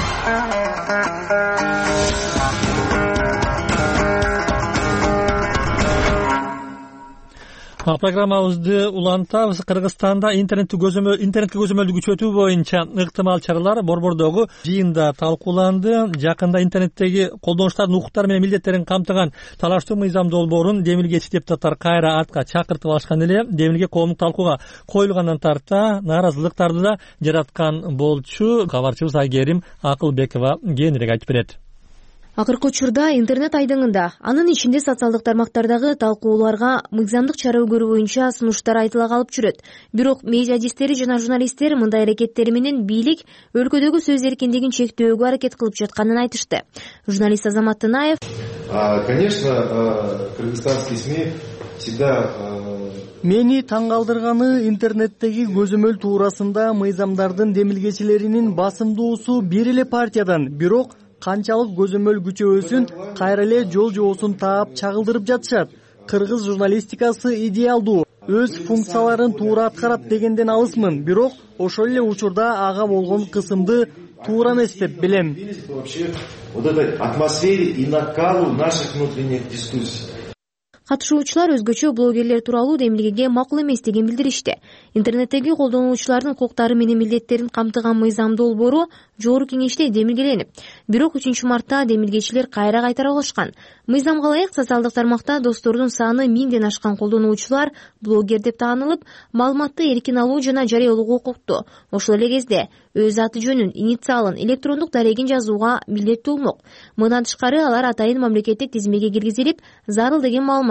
Программабызды улантабыз. Кыргызстанда интернетке көзөмөлдү күчөтүү боюнча ыктымал чаралар борбордогу жыйында талкууланды. Жакында интернеттеги колдонуштардын укуктары менен милдеттерин камтыган талаштуу мыйзам долбоорун демилгечи депутаттар кайра артка чакыртып алышкан эле. Демилге коомдук талкууга коюлгандан тарта нааразылыктарды да жараткан болчу. Кабарчыбыз Айгерим Акылбекова кээинирээк айтып берет. Акыркы учурда интернет айдыңында, анын ичинде социалдык тармактардагы талкууларга мыйзамдык чара көрүү боюнча сунуштар айтыла калып жүрөт. Бирок медиадистери жана журналисттер мындай аракеттери менен бийлик өлкөдөгү сөз эркиндигин чектөөгө аракет кылып жатканын айтышты. Журналист Азамат Тынаев: Конечно, кыргызстанские СМИ всегда Мени таң калтырганы интернеттеги көзөмөл туурасында мыйзамдардын демилгечилеринин басымдуусу бир эле партиядан, бирок канчалык көзөмөл күчөбөсүн кайра эле жол жоосун таап чагылдырып жатышат. Кыргыз журналистикасы идеалдуу, өз функцияларын туура аткарат дегенден алысмын, бирок ошол эле учурда ага болгон кысымды туура эмес деп билем. Вот этой атмосфере и накалу наших внутренних дискуссий. Катышуучулар өзгөчө блогерлер тууралуу демилгеге макул эмес деген билдиришти. Интернеттеги колдонуучулардын укуктары менен милдеттерин камтыган мыйзам долбоору жогорку кеңеште демилгеленип, бирок 3 мартта демилгечилер кайра кайтара алышкан. Мыйзамга ылайык социалдык тармакта достордун саны 1000ден ашкан колдонуучулар блогер деп таанылып, маалыматты эркин алуу жана жарыялоого укуктуу. Ошол эле кезде өз аты жөнүн, инициалын, электрондук дарегин жазууга милдеттүү болмок. Мындан тышкары алар атайын мамлекеттик тизмеге киргизилип, зарыл деген маалымат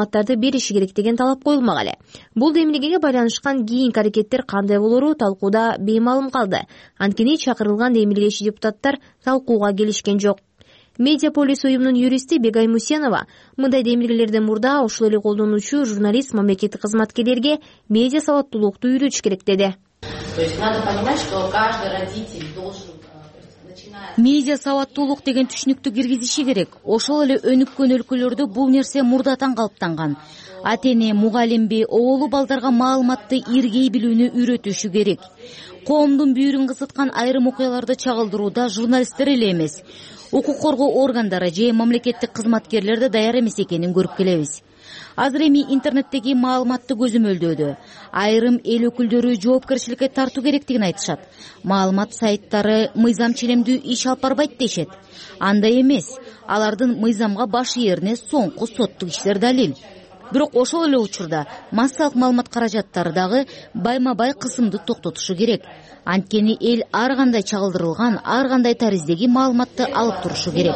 маалыматтарды бериши керек деген талап коюлмак эле. Бул демилгеге байланышкан кийинки аракеттер кандай болору талкууда беймаалым калды. Анткени чакырылган демилгечи депутаттар талкууга келишкен жок. Медиаполис уюмунун юристи Бегай Мусенова мындай демилгелерден мурда ошол эле колдонуучу журналист мамлекеттик кызматкерлерге медиа сабаттуулукту үйрөтүш керек деди. Медиа сабаттуулук деген түшүнүктү киргизиши керек. Ошол эле өнүккөн өлкөлөрдө бул нерсе мурдатан калыптанган. Ата-эне, мугалимби, оолу балдарга маалыматты иргей билүүнү үйрөтүшү керек. Коомдун бүйүрүн кысыткан айрым окуяларды чагылдырууда журналисттер эле эмес, укук коргоо органдары же мамлекеттик кызматкерлер да даяр эмес экенин көрүп келебиз. Азыр эми интернеттеги маалыматты көзөмөлдөөдө айрым эл өкүлдөрү жоопкерчиликке тартуу керектигин айтышат. Маалымат сайттары мыйзам ченемдүү иш алып барбайт дешет. Андай эмес, алардын мыйзамга баш ээрине соңку соттук иштер далил. Бирок ошол эле учурда массалык маалымат каражаттары дагы байма-бай кысымды токтотушу керек. Анткени эл ар кандай чагылдырылган, ар кандай тариздеги маалыматты алып турушу керек.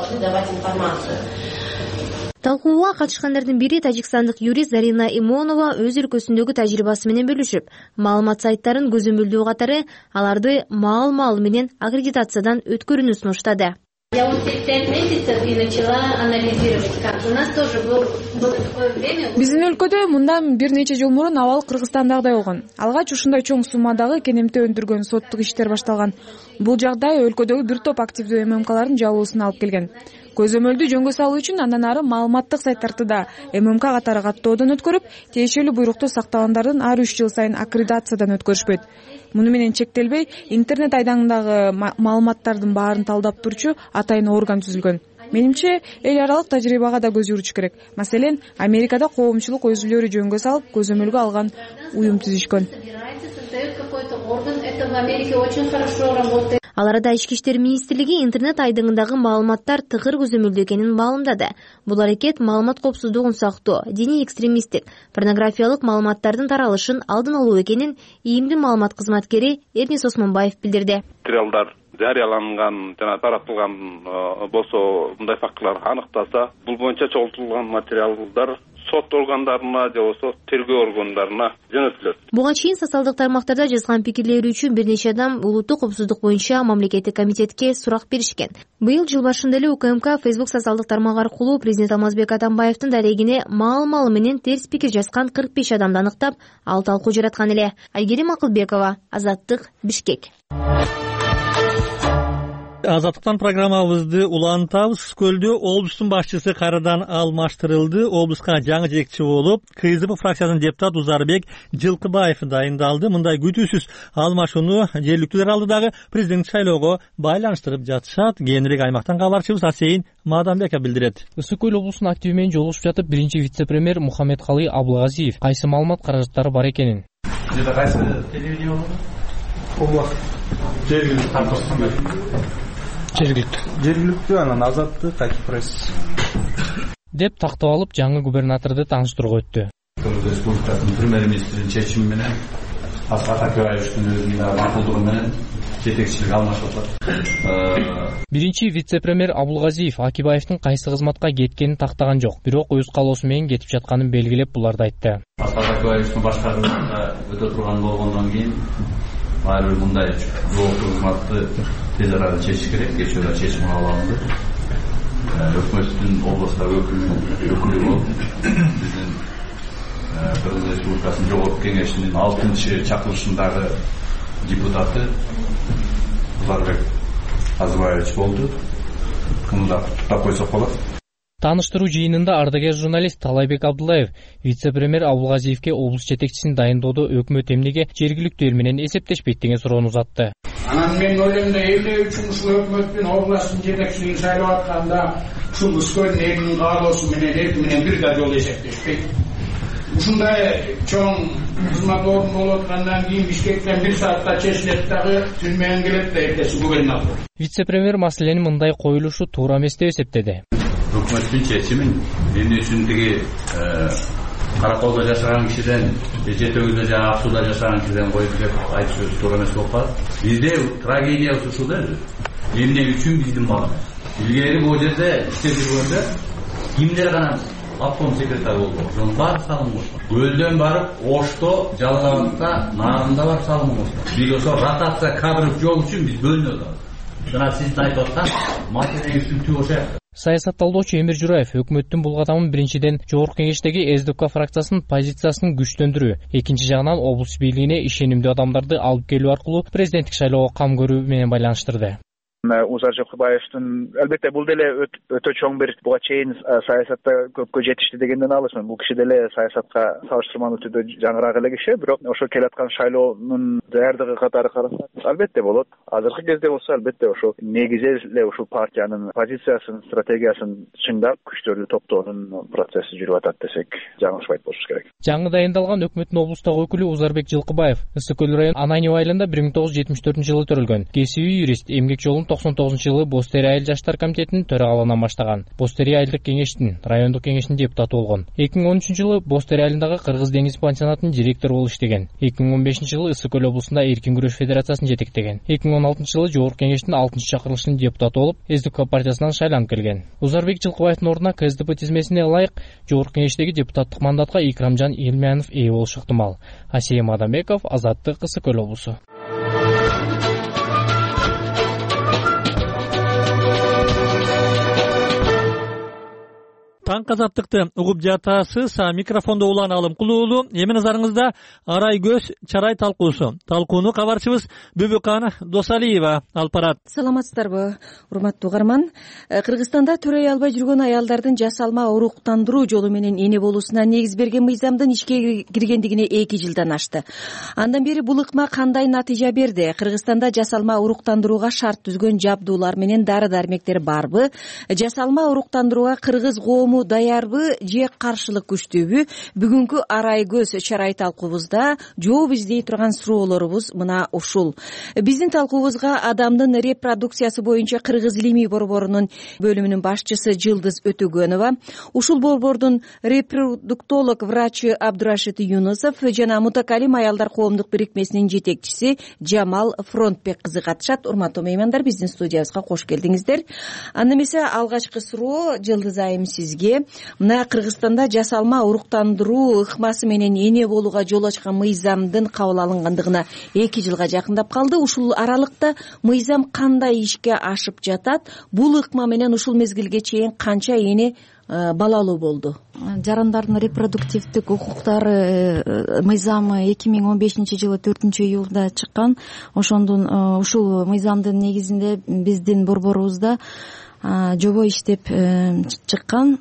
Талкууга катышкандардын бири тажикстандык юрист Зарина Имонова өз өлкөсүндөгү тажрыйбасы менен бөлүшүп, маалымат сайттарын көзөмөлдөө катары аларды маал-маал менен аккредитациядан өткөрүүнү сунуштады. Я вот 5 месяцев и начала анализировать как. У нас тоже было такое время. Биздин өлкөдө мындан бир нече жыл мурун абал Кыргызстандагыдай болгон. Алгач ушундай чоң суммадагы кенемте өндүргөн соттук иштер башталган. Бул жагдай өлкөдөгү бир топ активдүү ММКлардын жабылуусуна алып келген. Көзөмөлдү жөнгө салуу үчүн андан ары маалыматтык сайттарды да ММК катары каттоодон өткөрүп, тиешелүү буйрукту сактагандардын ар 3 жыл сайын аккредитациядан өткөрүшпөйт. Муну менен чектелбей, интернет айдаңдагы маалыматтардын баарын талдап турчу атайын орган түзүлгөн. Менимче, эл аралык тажрыйбага да көз юрууш керек. Маселен, Америкада коомчулук өзүлөрү жөнгө салып, көзөмөлгө алган уюм түзүшкөн. Ал арада Ички иштер министрлиги интернет айдыңындагы маалыматтар тыгыр көзөмөлдө экенин маалымдады. Бул аракет маалымат коопсуздугун сактоо, диний экстремисттик, порнографиялык маалыматтардын таралышын алдын алуу экенин ИИМдин маалымат кызматкери Эрнис Осмонбаев билдирди. Материалдар жарыяланган жана таратылган болсо, мындай фактылар аныкталса, бул боюнча чогултулган материалдар сот органдарына же болсо тергөө органдарына жөнөтүлөт. Буга чейин социалдык тармактарда жазган пикирлери үчүн бир нече адам улуттук коопсуздук боюнча мамлекеттик комитетке сурак беришкен. Быйыл жыл башында эле УКМК Facebook социалдык тармак аркылуу президент Алмазбек Атамбаевдин дарегине маал-маалы менен терс пикир жазган 45 адамды аныктап, ал талкуу жараткан эле. Айгерим Акылбекова, Азаттык, Бишкек. Азаттыктан программабызды улантабыз. Көлдө облустун башчысы кайрадан алмаштырылды. Облуска жаңы жетекчи болуп, КСДП фракциясынын депутаты Узарбек Жылкыбаев дайындалды. Мындай күтүүсүз алмашууну жергиликтүүлөр алдыдагы президент шайлоого байланыштырып жатышат. Кийинирээк аймактан кабарчыбыз Асейин Мадамбеков билдирет. Ысык көл облусунун активи менен жолугушуп жатып, биринчи вице-премьер Мухаммедкалый Абылгазиев кайсы маалымат каражаттары бар экенин. Кайсы телевидение болот? Жергиликтүү анан Азаттык, Акипресс деп тактап алып жаңы губернаторду тааныштырууга өттү. Республиканын премьер-министринин чечими менен Аскар Акибаевдин өзүнүн макулдугу менен жетекчилик алмашып атат. Биринчи вице-премьер Абылгазиев Акибаевдин кайсы кызматка кеткенин тактаган жок, бирок өз каалоосу менен кетип жатканын белгилеп буларды айтты. Аскар Акибаевдин башкаруусунда өтө турган болгондон кийин баары мындай жооптуу кызматты тез арада чечиш керек, кеч эле чечим кабыл алынды. Өкмөттүн облустагы өкүлү болуп, биздин Кыргыз Республикасынын жогорку кеңешинин 6-чакырылышындагы депутаты Узарбек Азыбаевич болду. Мында куттуктап койсок болот. Тааныштыруу жыйынында ардагер журналист Талайбек Абдуллаев вице-премьер Абылгазиевке облус жетекчисин дайындоодо өкмөт эмнеге жергиликтүү эл менен эсептешпейт деген суроону узатты. Анан мен ойлойм да эмне үчүн ушул өкмөттүн областын жетекчилигин шайлап атканда ушул Ускөдүн элинин каалоосу менен эрки менен бир да жолу эсептешпейт. Ушундай чоң кызмат орун болуп аткандан кийин Бишкектен 1 саатта чечилет дагы түзмөгөн келет да эртеси губернатор. Вице-премьер маселенин мындай коюлушу туура эмес деп эсептеди. Өкмөттүн чечимин эмне үчүн тиги Караколдо жашаган кишиден, Жети Өгүздө жана Ак сууда жашаган кишиден коюп деп айтышыбыз туура эмес болуп калат. Бизде трагедиябыз ушул эле. Эмне үчүн биздин баламыз? Илгери бул жерде иштеп жүргөндө кимдер гана обком секретарь болуп ошонун баары салым кошкон. Өлдөн барып Ошто, Жалал Абадта бар салым кошкон. Биз ошо ротация кадрлык жол үчүн биз бөлүнүп атабыз. Жана сиздин айтып аткан маселеңиз түптүү ошо. Саясатталдоочу Эмир Жураев өкмөттүн бул кадамын биринчиден Жогорку Кеңештеги СДП фракциясынын позициясын күчтөндүрүү, экинчи жагынан облус бийлигине ишенимдүү адамдарды алып келүү аркылуу президенттик шайлоого кам көрүү менен байланыштырды. Узар Жакубаевдин албетте бул деле өтө чоң бир буга чейин саясатта көпкө жетишти дегенден алысмын. Бул киши деле саясатка салыштырмалуу түрдө жаңыраак эле киши, бирок ошо келаткан шайлоонун даярдыгы катары карасак, албетте болот. Азыркы кезде болсо албетте ошо негизи эле ушул партиянын позициясын, стратегиясын чыңдап, күчтөрдү топтоонун процесси жүрүп атат десек, жаңылышпайт болушубуз керек. Жаңы дайындалган өкмөттүн облустагы өкүлү Узарбек Жылкыбаев Ысык көл району Ананьев айылында 1974-жылы төрөлгөн. Кесиби юрист, эмгек жолун 99-жылы Бостери айыл жаштар комитетинин төрагалыгынан баштаган. Бостери айылдык кеңештин, райондук кеңештин депутаты болгон. 2013-жылы Бостери айылындагы Кыргыз деңиз пансионатынын директору болуп иштеген. 2015-жылы Ысык көл облусунда эркин күрөш федерациясын жетектеген. 2016-жылы Жогорку кеңештин 6-чакырылышынын депутаты болуп, СДП партиясынан шайланып келген. Узарбек Жылкыбаевдин ордуна КСДП тизмесине ылайык Жогорку кеңештеги депутаттык мандатка Икрамжан Элмянов ээ болушу ыктымал. Асия Мадамбеков, Азаттык, Ысык көл облусу. Таң Азаттыкты угуп жатасыз. Микрофондо Улан Алымкулуулу. Эми назарыңызда Арай көз чарай талкуусу. Талкууну кабарчыбыз Бүбүкана Досалиева алып барат. Саламатсыздарбы, урматтуу угарман. Кыргызстанда төрөй албай жүргөн аялдардын жасалма уруктандыруу жолу менен эне болуусуна негиз берген мыйзамдын ишке киргендигине 2 жылдан ашты. Андан бери бул ыкма кандай натыйжа берди? Кыргызстанда жасалма уруктандырууга шарт түзгөн жабдуулар менен дары-дармектер барбы? Жасалма уруктандырууга кыргыз коому даярбы же каршылык күчтүүбү? Бүгүнкү Арай көз чарай талкуубузда жооп издей турган суроолорубуз мына ушул. Биздин талкуубузга адамдын репродукциясы боюнча Кыргыз илимий борборунун бөлүмүнүн башчысы Жылдыз Өтөгөнова, ушул борбордун репродуктолог врачы Абдурашид Юнусов жана Мутакалим аялдар коомдук бирикмесинин жетекчиси Жамал Фронтбек кызы катышат. Урматтуу меймандар, биздин студиябызга кош келдиңиздер. Анда эмесе алгачкы суроо Жылдыз айым сизге. Мына Кыргызстанда жасалма уруктандыруу ыкмасы менен эне болууга жол ачкан мыйзамдын кабыл алынгандыгына 2 жылга жакындап калды. Ушул аралыкта мыйзам кандай ишке ашып жатат? Бул ыкма менен ушул мезгилге чейин канча эне балалуу болду? Жарандардын репродуктивдик укуктары мыйзамы 2015-жылы 4-июлда чыккан. Ошондон ушул мыйзамдын негизинде биздин борборубузда жобо иштеп чыккан.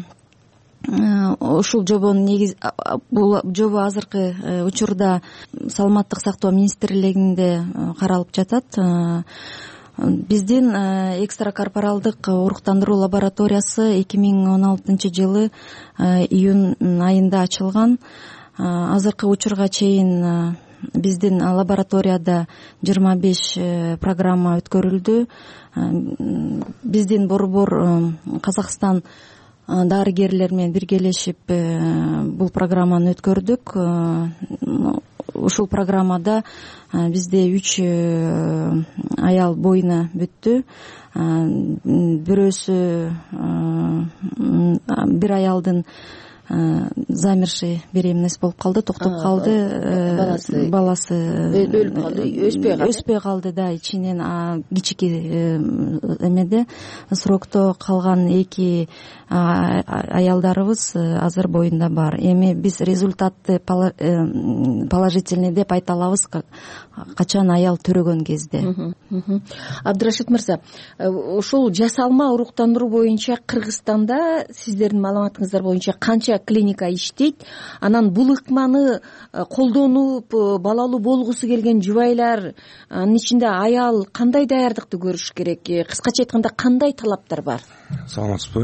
Ушул жобонун негизи бул жобо азыркы учурда Саламаттык сактоо министрлигинде каралып жатат. Биздин экстракорпоралдык уруктандыруу лабораториясы 2016-жылы июнь айында ачылган. Азыркы учурга чейин биздин лабораторияда 25 программа өткөрүлдү. Биздин борбор Казакстан дарыгерлер менен биргелешип бул программаны өткөрдүк. Ушул программада бизде 3 аял боюна бүттү. Бирөөсү бир аялдын замерший беременность болуп калды, токтоп калды. Баласы өспөй калды да, ичинен кичике эмеде срокто калган 2 аялдарыбыз азыр боюнда бар. Эми биз результатты положительный деп айта алабыз качан аял төрөгөн кезде. Абдурашид мырза, ушул жасалма уруктандыруу боюнча Кыргызстанда сиздердин маалыматыңыздар боюнча канча клиника иштейт? Анан бул ыкманы колдонуп балалуу болгусу келген жубайлар, анын ичинде аял кандай даярдыкты көрүш керек? Кыскача айтканда кандай талаптар бар? Саламатсызбы.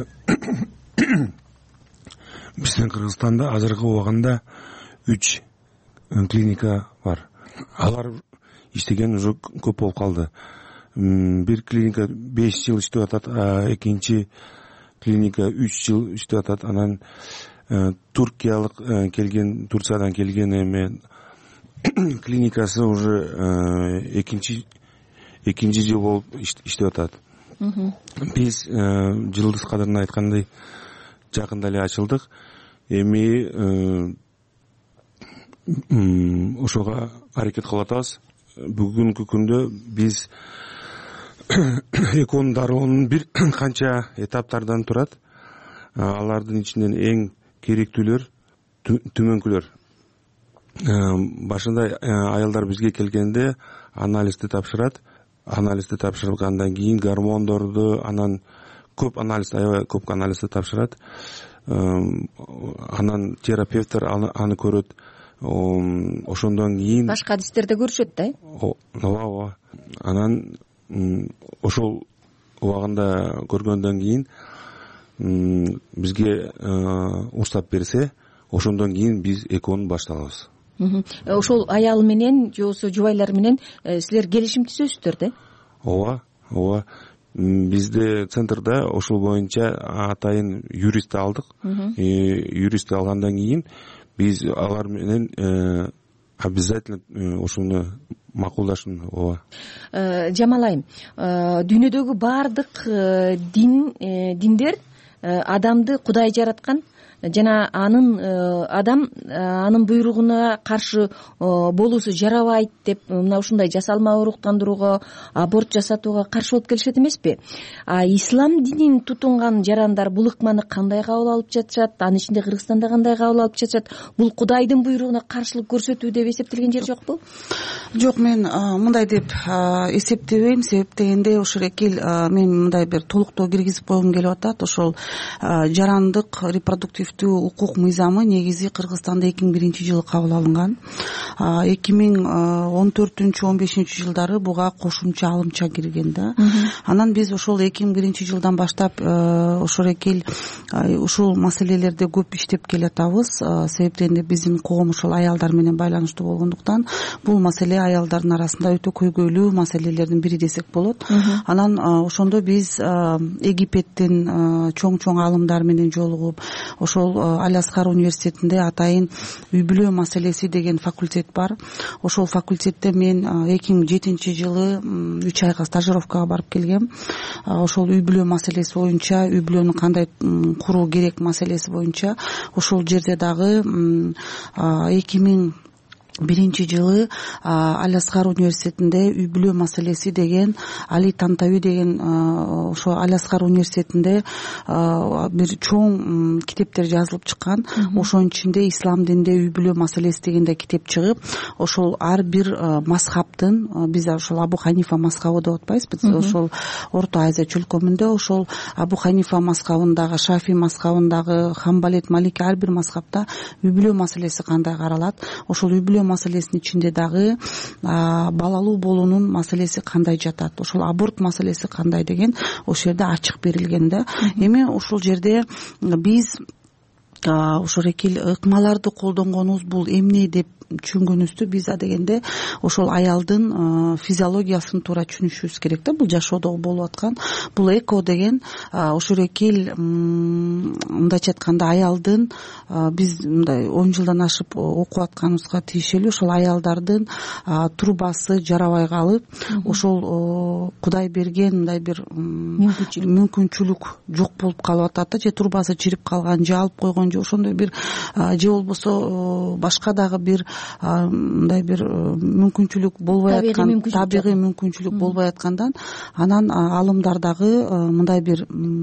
Биздин Кыргызстанда азыркы убагында 3 клиника бар. Алар иштеген уже көп болуп калды. Бир клиника 5 жыл иштеп атат, экинчи клиника 3 жыл иштеп атат. Анан Турциядан келген эме клиникасы уже экинчи жыл болуп иштеп атат. Биз Жылдыз кадырына айткандай жакында эле ачылдык. Эми ошого аракет кылып атабыз. Бүгүнкү күндө биз экоонун дарылоонун бир канча этаптардан турат. Алардын ичинен эң керектүүлөр төмөнкүлөр. Башында аялдар бизге келгенде анализди тапшырат. Анализди тапшыргандан кийин гормондорду, анан көп анализ, аябай көп анализди тапшырат. Анан терапевттер аны көрөт. Ошондон кийин башка адистерде көрүшөт да. Ооба. Анан ошол убагында көргөндөн кийин бизге уруксат берсе, ошондон кийин биз экоonu башталабыз. Ошол аял менен же болбосо жубайлар менен силер келишим түзөсүздөр да? Ооба. Бизде центрда ошол боюнча атайын юрист алдык. Юрист алгандан кийин биз алар менен обязательно ошону макулдашын. Ооба. Жамал айым, дүйнөдөгү баардык диндер адамды Кудай жараткан жана адам анын буйругуна каршы болуусу жарабайт деп мына ушундай жасалма оруктандырууга, аборт жасатууга каршы болуп келишет эмеспи? Ислам динин тутунган жарандар бул ыкманы кандай кабыл алып жатышат? Анын ичинде Кыргызстанда кандай кабыл алып жатышат? Бул Кудайдын буйругуна каршылык көрсөтүү деп эсептелген жер жокпу? Жок, мен мындай деп эсептебейм. Себеп дегенде ошол экил мен мындай бир толуктоо киргизип койгум келип атат. Ошол жарандык репродуктивдүү укук мыйзамы негизи Кыргызстанда 2001-жылы кабыл алынган. 2014-15 жылдары буга кошумча алымча кирген да. Анан биз ошол 2001-жылдан баштап ошол экил ушул маселелерде көп иштеп келатабыз. Себеп дегенде биздин коом ошол аялдар менен байланыштуу болгондуктан бул маселе аялдардын арасында өтө көйгөйлүү маселелердин бири десек болот. Анан ошондо биз Египеттин чоң алымдар менен жолугуп, ошол Аль-Азхар университетинде атайын үй бүлө маселеси деген факультет бар. Ошол факультетте мен 2007-жылы 3 айга стажировкага барып келгем. Ошол үй бүлө маселеси боюнча, үй бүлөнү кандай куруу керек маселеси боюнча ошол жерде дагы 2001-жылы Аль-Азхар университетинде үй бүлө маселеси деген Али Тантави деген ошо Аль-Азхар университетинде бир чоң китептер жазылып чыккан. Ошонун ичинде ислам дининде үй бүлө маселеси деген да китеп чыгып, ошол ар бир мазхабтын, биз ошол Абу Ханифа мазхабы деп атпайбызбы, ошол Орто Азия чөлкөмүндө ошол Абу Ханифа мазхабындагы, Шафи мазхабындагы, Хамбалет, Малики ар бир мазхабта үй бүлө маселеси кандай каралат, ошол үй бүлө маселесинин ичинде дагы балалуу болуунун маселеси кандай жатат, ошол аборт маселеси кандай деген ошол жерде ачык берилген да. Эми ошол жерде биз ошол экил ыкмаларды колдонгонубуз бул эмне деп түшүнгөнүбүздү биз дегенде ошол аялдын физиологиясын туура түшүнүшүбүз керек да. Бул жашоодо болуп аткан бул эко деген ошол экил мындайча айтканда аялдын биз мындай 10 жылдан ашып окуп атканыбызга тиешелүү ошол аялдардын турбасы жарабай калып, ошол Кудай берген мындай бир мүмкүнчүлүк жок болуп калып атат да, же турбасы чирип калган, же алып койгон, же ошондой бир, же болбосо башка дагы бир мындай бир мүмкүнчүлүк болбой аткан, табигый мүмкүнчүлүк болбой аткандан анан алымдар дагы мындай бир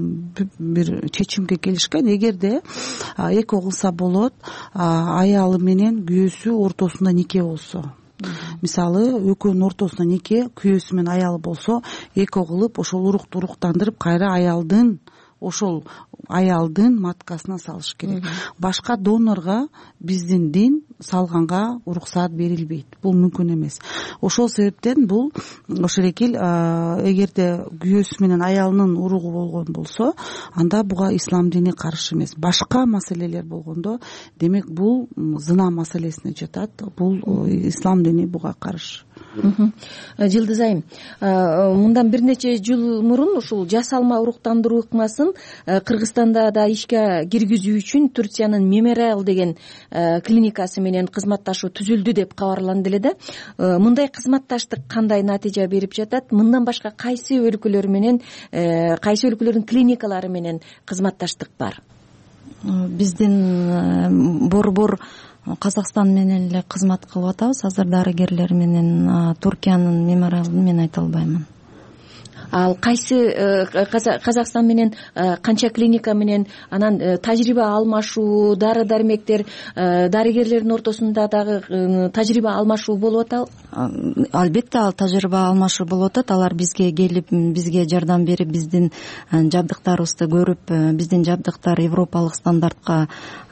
чечимге келишкен. Эгерде эко кылса болот, аялы менен күйөөсү ортосунда нике болсо, мисалы экөөнүн ортосунда нике, күйөөсү менен аялы болсо, эко кылып ошол урукту уруктандырып кайра ошол аялдын маткасына салыш керек. Башка донорго биздин дин салганга уруксаат берилбейт. Бул мүмкүн эмес. Ошол себептен бул ошол экил эгерде күйөөсү менен аялынын уругу болгон болсо, анда буга ислам дини каршы эмес. Башка маселелер болгондо, демек бул зына маселесине жатат. Бул ислам дини буга каршы. Жылдыз айым, мындан бир нече жыл мурун ушул жасалма уруктандыруу ыкмасын Кыргызстанда да ишке киргизүү үчүн Турциянын Мемориал деген клиникасы менен кызматташуу түзүлдү деп кабарланды эле да. Мындай кызматташтык кандай натыйжа берип жатат? Мындан башка кайсы өлкөлөр менен, кайсы өлкөлөрдүн клиникалары менен кызматташтык бар? биздин борбор Казакстан менен эле кызмат кылып атабыз. Азыр дарыгерлер менен Туркиянын мемориалын мен айта албаймын. Ал кайсы Казакстан менен канча клиника менен анан тажрыйба алмашуу, дары дармектер, дарыгерлердин ортосунда дагы тажрыйба алмашуу болуп атабы? Албетте ал тажрыйба алмашуу болуп атат. Алар бизге келип, бизге жардам берип, биздин жабдыктарыбызды көрүп, биздин жабдыктар европалык стандартка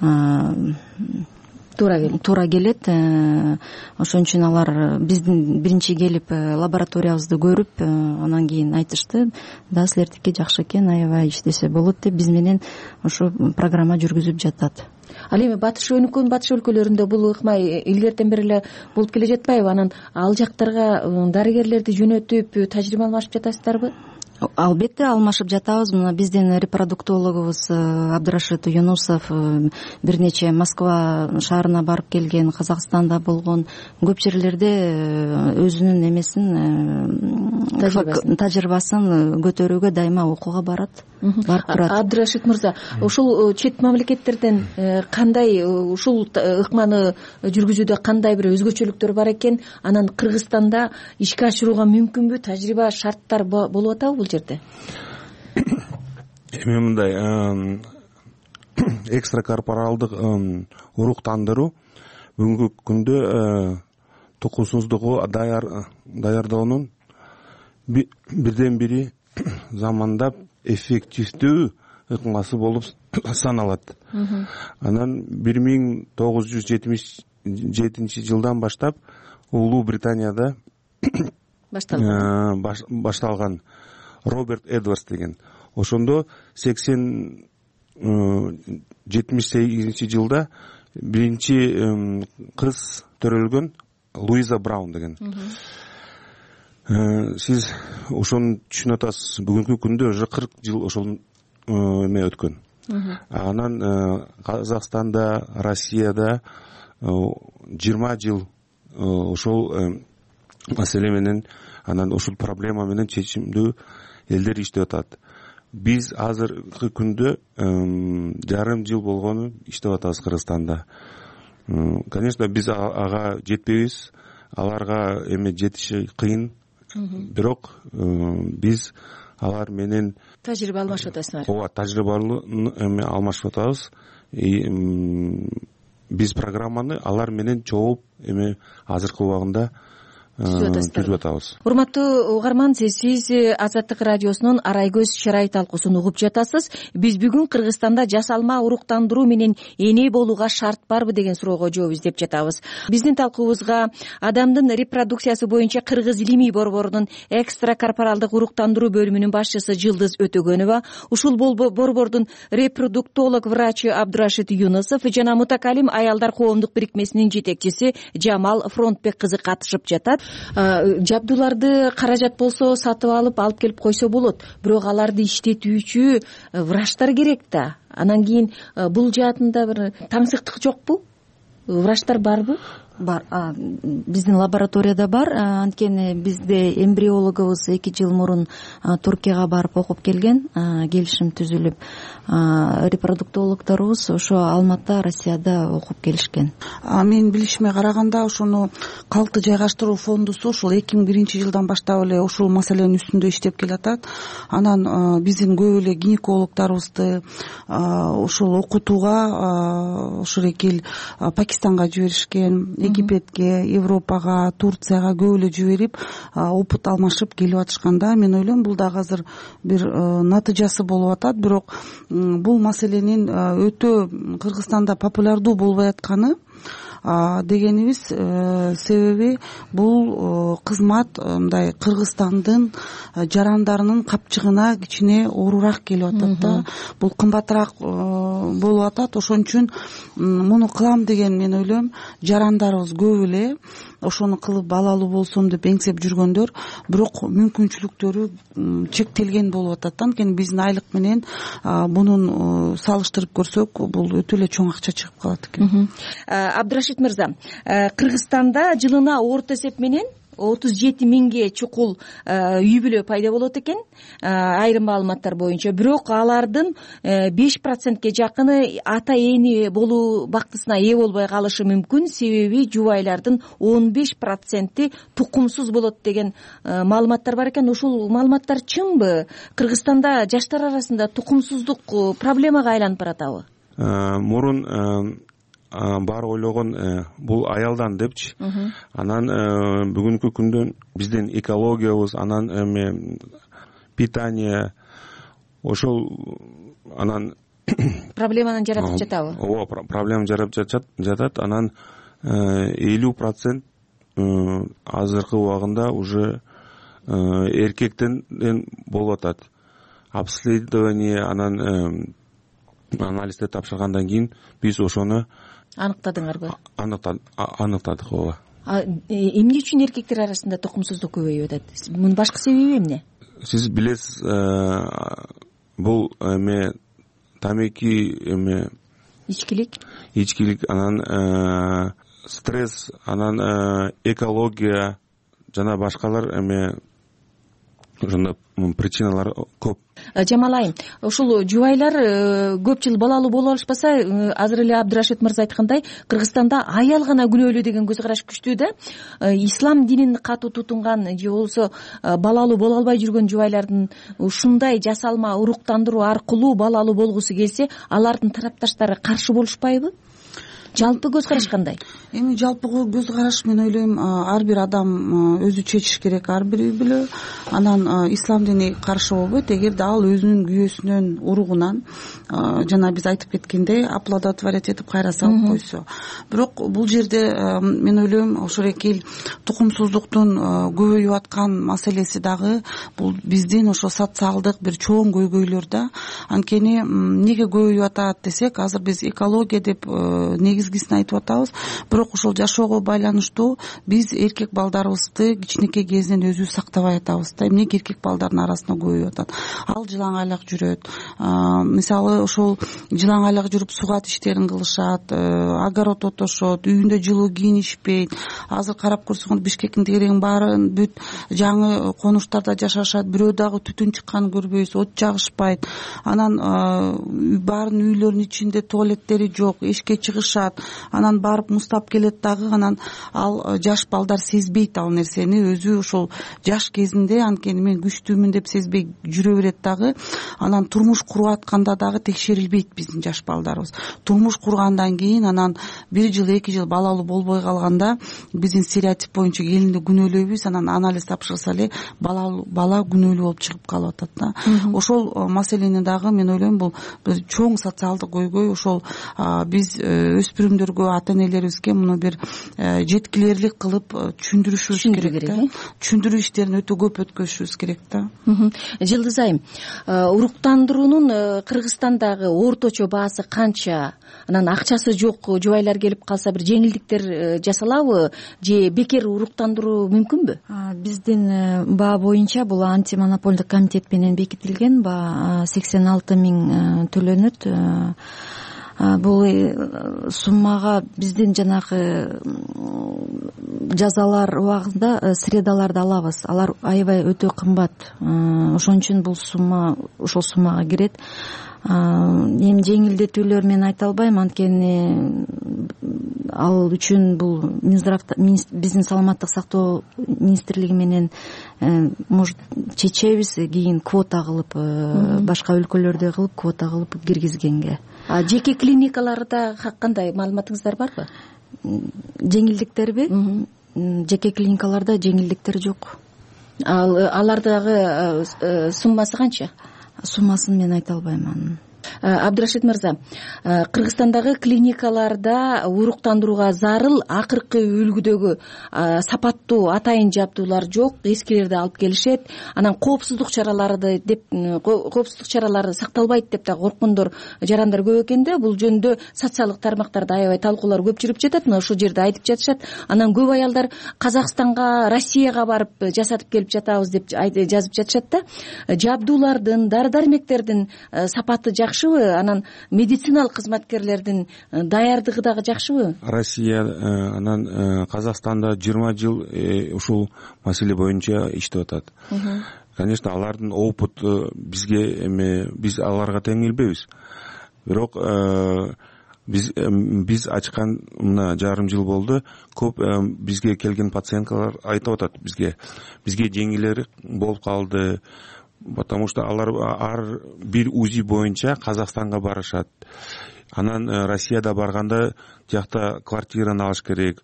туура келет. Ошон үчүн алар биздин биринчи келип лабораториябызды көрүп, анан кийин айтышты, да силердики жакшы экен, аябай иштесе болот деп биз менен ошо программа жүргүзүп жатат. Ал эми батыш өлкөлөрүндө бул ыкмай илгертен бери эле болуп келе жатпайбы? Анан ал жактарга дарыгерлерди жөнөтүп тажрыйба алмашып жатасыздарбы? Албетте алмашып жатабыз. Мына биздин репродуктологубуз Абдрашит Юнусов бир нече Москва шаарына барып келген, Казакстанда болгон, көп жерлерде өзүнүн тажрыйбасын көтөрүүгө дайыма окууга барат, барып турат. Абдрашит мырза, ушул чет мамлекеттерден кандай ушул ыкманы жүргүзүүдө кандай бир өзгөчөлүктөр бар экен? Анан Кыргызстанда ишке ашырууга мүмкүнбү? Тажрыйба шарттар болуп атабы бул жерде? Эми мындай экстракорпоралдык уруктандыруу бүгүнкү күндө тукумсуздугу даярдоонун бирден бири замандап эффективдүү ыкмасы болуп саналат. Анан 1977 жылдан баштап Улуу Британияда башталган Роберт Эдвардс деген. Ошондо 78 жылда биринчи кыз төрөлгөн, Луиза Браун деген. Сиз ошону түшүнүп атасыз. Бүгүнкү күндө уже 40 жыл ошол эме өткөн. Анан Казакстанда, Россияда 20 жыл ошол маселе менен, анан ушул проблема менен чечимдүү элдер иштеп атат. Биз азыркы күндө жарым жыл болгону иштеп атабыз Кыргызстанда. Конечно, биз ага жетпейбиз, аларга эме жетиши кыйын. Бирок биз алар менен тажрыйба алмашып атасыздар. Ооба, тажрыйбаны эме алмашып атабыз. Биз программаны алар менен чогуу эме азыркы убагында түзүп атабыз. Урматтуу угарман, сиз Азаттык радиосунун Арай көз чырай талкуусун угуп жатасыз. Биз бүгүн Кыргызстанда жасалма уруктандыруу менен эне болууга шарт барбы деген суроого жооп издеп жатабыз. Биздин талкуубузга адамдын репродукциясы боюнча Кыргыз илимий борборунун экстракорпоралдык уруктандыруу бөлүмүнүн башчысы Жылдыз Өтөгөнова, ушул борбордун репродуктолог врачы Абдрашит Юнусов жана мутакалим аялдар коомдук бирикмесинин жетекчиси Жамал Фронтбек кызы катышып жатат. Жабдууларды каражат болсо сатып алып келип койсо болот, бирок аларды иштетүүчү врачтар керек да. Анан кийин бул жаатында бир таңсыктык жокпу? Врачтар барбы? Бар. Биздин лабораторияда бар. Анткени бизде эмбриологубуз 2 жыл мурун Туркияга барып окуп келген, келишим түзүлүп. Репродуктологдорубуз ошо Алматыда, Россияда окуп келишкен. Мен билишиме караганда ошону калкты жайгаштыруу фондусу ушул 2001 жылдан баштап эле ушул маселенин үстүндө иштеп келатат. Анан биздин көп эле гинекологдорубузду ушул окутууга ушул эки Пакистанга жиберишкен, Египетке, Европага, Турцияга көп эле жиберип опыт алмашып келип атышканда, мен ойлойм бул дагы азыр бир натыйжасы болуп атат. Бирок бул маселенин өтө Кыргызстанда популярдуу болбой атканы дегенибиз себеби бул кызмат мындай Кыргызстандын жарандарынын капчыгына кичине оорураак келип атат да. Бул кымбатыраак болуп атат. Ошон үчүн муну кылам деген мен ойлойм жарандарыбыз көп эле ошону кылып балалуу болсом деп эңсеп жүргөндөр, бирок мүмкүнчүлүктөрү чектелген болуп атат. Анткени биздин айлык менен мунун салыштырып көрсөк, бул өтө эле чоң акча чыгып калат экен. Абдрашит мырза, Кыргызстанда жылына орто эсеп менен 37 чукул үй бүлө пайда болот экен айрым маалыматтар боюнча. Бирок алардын 5%ке жакыны ата эни болуу бактысына ээ болбой калышы мүмкүн, себеби жубайлардын 15% тукумсуз болот деген маалыматтар бар экен. Ушул маалыматтар чынбы? Кыргызстанда жаштар арасында тукумсуздук проблемага айланып баратабы? Мурун бар ойлогон бул аялдан депчи. Анан бүгүнкү күндө биздин экологиябыз, анан питание ошол анан проблеманы жаратып жатабы? Ооба, проблема жаратып жатат. Анан 50% азыркы убагында уже эркектен болуп атат. Обследование, анан анализди тапшыргандан кийин биз ошону аныктадыңарбы? Аныктадык, ооба. Эмне үчүн эркектер арасында тукумсуздук көбөйүп атат? Мунун башкы себеби эмне? Сиз билесиз, бул тамеки, ичкилик, анан стресс, анан экология жана башкалар ошондой причиналар көп. Жамал айым, ушул жубайлар көп жыл балалуу боло алышпаса, азыр эле Абдырашид мырза айткандай, Кыргызстанда аял гана күнөөлүү деген көз караш күчтүү да. Ислам динин катуу тутунган же болбосо балалуу боло албай жүргөн жубайлардын ушундай жасалма уруктандыруу аркылуу балалуу болгусу келсе, алардын тарапташтары каршы болушпайбы? Жалпы көз караш кандай? Эми жалпы көз караш, мен ойлойм, ар бир адам өзү чечиш керек, ар бир үй бүлө. Анан ислам дини каршы болбойт. Эгерде ал өзүнүн күйөөсүнөн, уругунан жана биз айтып кеткендей оплодотворять этип кайра салып койсо. Бирок бул жерде мен ойлойм, ошол эки тукумсуздуктун көбөйүп аткан маселеси дагы бул биздин ошо социалдык бир чоң көйгөйлөр да. Анткени эмнеге көбөйүп атат десек, азыр биз экология деп негизгисин айтып атабыз. Бирок ошол жашоого байланыштуу биз эркек балдарыбызды кичинекей кезинен өзүбүз сактабай атабыз да. Эмнеге эркек балдардын арасында көбөйүп атат? Ал жылаңайлак жүрөт. Мисалы ошол жылаңайлак жүрүп сугат иштерин кылышат, огород отошот, үйүндө жылуу кийинишпейт. Азыр карап көрсөңөр Бишкектин тегерегинин баарын бүт жаңы конуштарда жашашат. Бирөө дагы түтүн чыкканын көрбөйбүз, от жагышпайт. Анан баарын үйлөрүнүн ичинде туалеттери жок, эшикке чыгышат. Анан барып мустап келет дагы, анан ал жаш балдар сезбейт ал нерсени. Өзү ошол жаш кезинде анткени мен күчтүүмүн деп сезбей жүрө берет дагы. Анан турмуш куруп атканда дагы текшерилбейт биздин жаш балдарыбыз. Турмуш кургандан кийин анан 1 жыл 2 жыл балалуу болбой калганда биздин стереотип боюнча келинди күнөөлөйбүз. Анан анализ тапшырса эле бала күнөөлүү болуп чыгып калып атат да. Ошол маселени дагы мен ойлойм, бул чоң социалдык көйгөй. Ошол биз өспүрүмдөргө, ата энелерибизге муну бир жеткилээрлик кылып түшүндүрүшүбүз керек да. Түшүндүрүү иштерин өтө көп өткөзүшүбүз керек да. Жылдыз айым, уруктандыруунун Кыргызстандагы орточо баасы канча? Анан акчасы жок жубайлар келип калса бир жеңилдиктер жасалабы же бекер уруктандыруу мүмкүнбү? Биздин баа боюнча бул антимонополдук комитет менен бекитилген баа 86 000 төлөнөт. Бул суммага биздин жанагы жазалар убагында средаларды алабыз. Алар аябай өтө кымбат. Ошон үчүн бул сумма ошол суммага кирет. Эми жеңилдетүүлөр мен айта албайм, анткени ал үчүн бул биздин саламаттык сактоо министрлиги менен может чечебиз, кийин квота кылып, башка өлкөлөрдө кылып квота кылып киргизгенге. Жеке клиникаларда кандай маалыматыңыздар барбы? Жеңилдиктерби? Жеке клиникаларда жеңилдиктер жок. Алардагы суммасы канча? Суммасын мен айта албайм анын. Абдырашид мырза, Кыргызстандагы клиникаларда уруктандырууга зарыл акыркы үлгүдөгү сапаттуу атайын жабдуулар жок, эскилерди алып келишет. Анан коопсуздук чаралары сакталбайт деп да корккондор, жарандар көп экен да. Бул жөнүндө социалдык тармактарда аябай талкуулар көп жүрүп жатат. Мына ушул жерде айтып жатышат. Анан көп аялдар Казакстанга, Россияга барып жасатып келип жатабыз деп жазып жатышат да. Жабдуулардын, дары-дармектердин сапаты жакшыбы жакшыбы, анан медициналык кызматкерлердин даярдыгы дагы жакшыбы? Россия анан Казакстанда 20 жыл ушул маселе боюнча иштеп атат. Конечно, алардын опыты бизге биз аларга тең келбейбиз. Бирок биз ачкан мына жарым жыл болду. Көп бизге келген пациенткалар айтып атат бизге жеңилдери болуп калды. Потому что алар ар бир УЗИ боюнча Казакстанга барышат. Анан Россияда барганда тиякта квартираны алыш керек.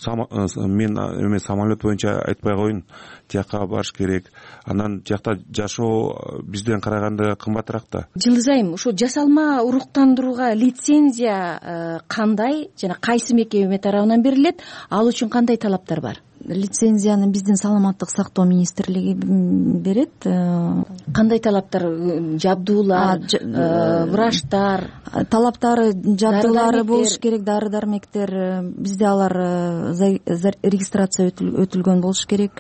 Мен самолет боюнча айтпай коеюн, тияка барыш керек. Анан тиякта жашоо бизден караганда кымбатыраак да. Жылдыз айым, ошо жасалма уруктандырууга лицензия кандай жана кайсы мекеме тарабынан берилет? Ал үчүн кандай талаптар бар? Лицензияны биздин саламаттык сактоо министрлиги берет. Кандай талаптар? Жабдуулар, врачтар, талаптары, жабдуулары болуш керек, дары дармектер. Бизде алар регистрация өтүлгөн болуш керек.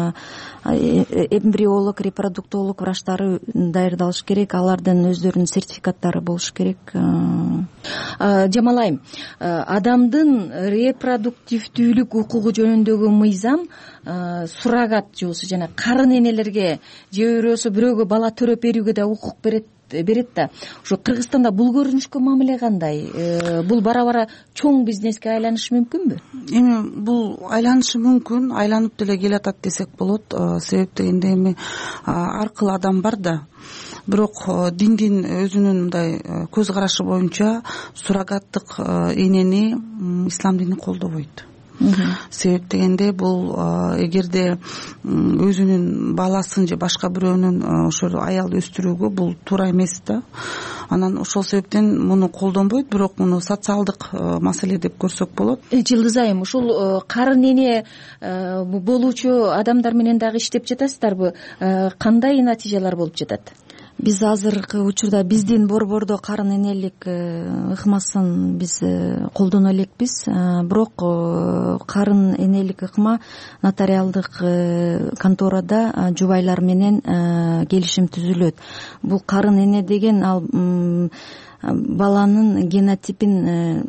Эмбриолог, репродуктолог врачтары даярдалыш керек. Алардын өздөрүнүн сертификаттары болуш керек. Жамал айым, адамдын репродуктивдүүлүк укугу жөнүндөгү мыйзам суррогат жуусу жана карын энелерге же болбосо бирөөгө бала төрөп берүүгө да укук берет да. Ошо Кыргызстанда бул көрүнүшкө мамиле кандай? Бул бара чоң бизнеске айланышы мүмкүнбү? Эми бул айланышы мүмкүн, айланып деле келатат десек болот. Себеп дегенде эми ар кыл адам бар да. Бирок диндин өзүнүн мындай көз карашы боюнча суррогаттык энени ислам дини колдобойт. Себеп дегенде бул эгерде өзүнүн баласын же башка бирөөнүн ошол аялды өстүрүүгө бул туура эмес да. Анан ошол себептен муну колдонбойт, бирок муну социалдык маселе деп көрсөк болот. Жылдыз айым, ушул карын эне болуучу адамдар менен дагы иштеп жатасыздарбы? Кандай натыйжалар болуп жатат? Биз азыркы учурда биздин борбордо карын энелик ыкмасын биз колдоно элекпиз. Бирок карын энелик ыкма нотариалдык конторада жубайлар менен келишим түзүлөт. Бул карын эне деген ал баланын генотипин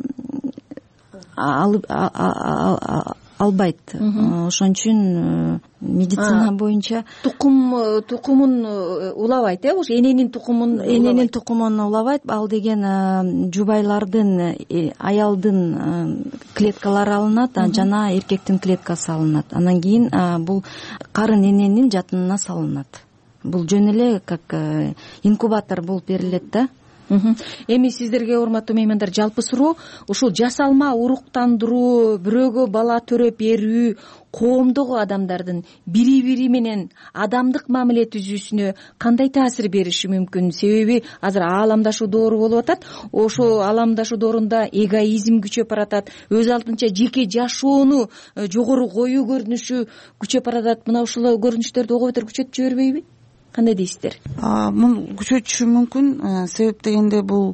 албайт. Ошон үчүн медицина боюнча тукумун улабайт, ошо эненин тукумун улабайт. Ал деген жубайлардын, аялдын клеткалары алынат, жана эркектин клеткасы алынат. Анан кийин бул карын эненин жатынына салынат. Бул жөн эле как инкубатор болуп берилет да. Эми сиздерге, урматтуу меймандар, жалпы суроо ушул жасалма уруктандыруу, бирөөгө бала төрөп берүү коомдогу адамдардын бири-бири менен адамдык мамиле түзүүсүнө кандай таасир бериши мүмкүн? Себеби азыр ааламдашуу доору болуп атат. Ошол ааламдашуу доорунда эгоизм күчөп баратат, өз алдынча жеке жашоону жогору коюу көрүнүшү күчөп баратат. Мына ушул көрүнүштөрдү ого бетер күчөтүп жибербейби? Кандай дейсиздер? Муну күчөтүшү мүмкүн. Себеп дегенде бул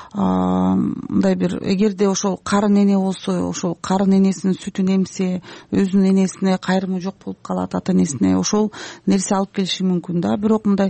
мындай бир, эгерде ошол карын эне болсо, ошол карын энесинин сүтүн эмсе, өзүнүн энесине кайрымы жок болуп калат, ата энесине, ошол нерсе алып келиши мүмкүн да. Бирок мындай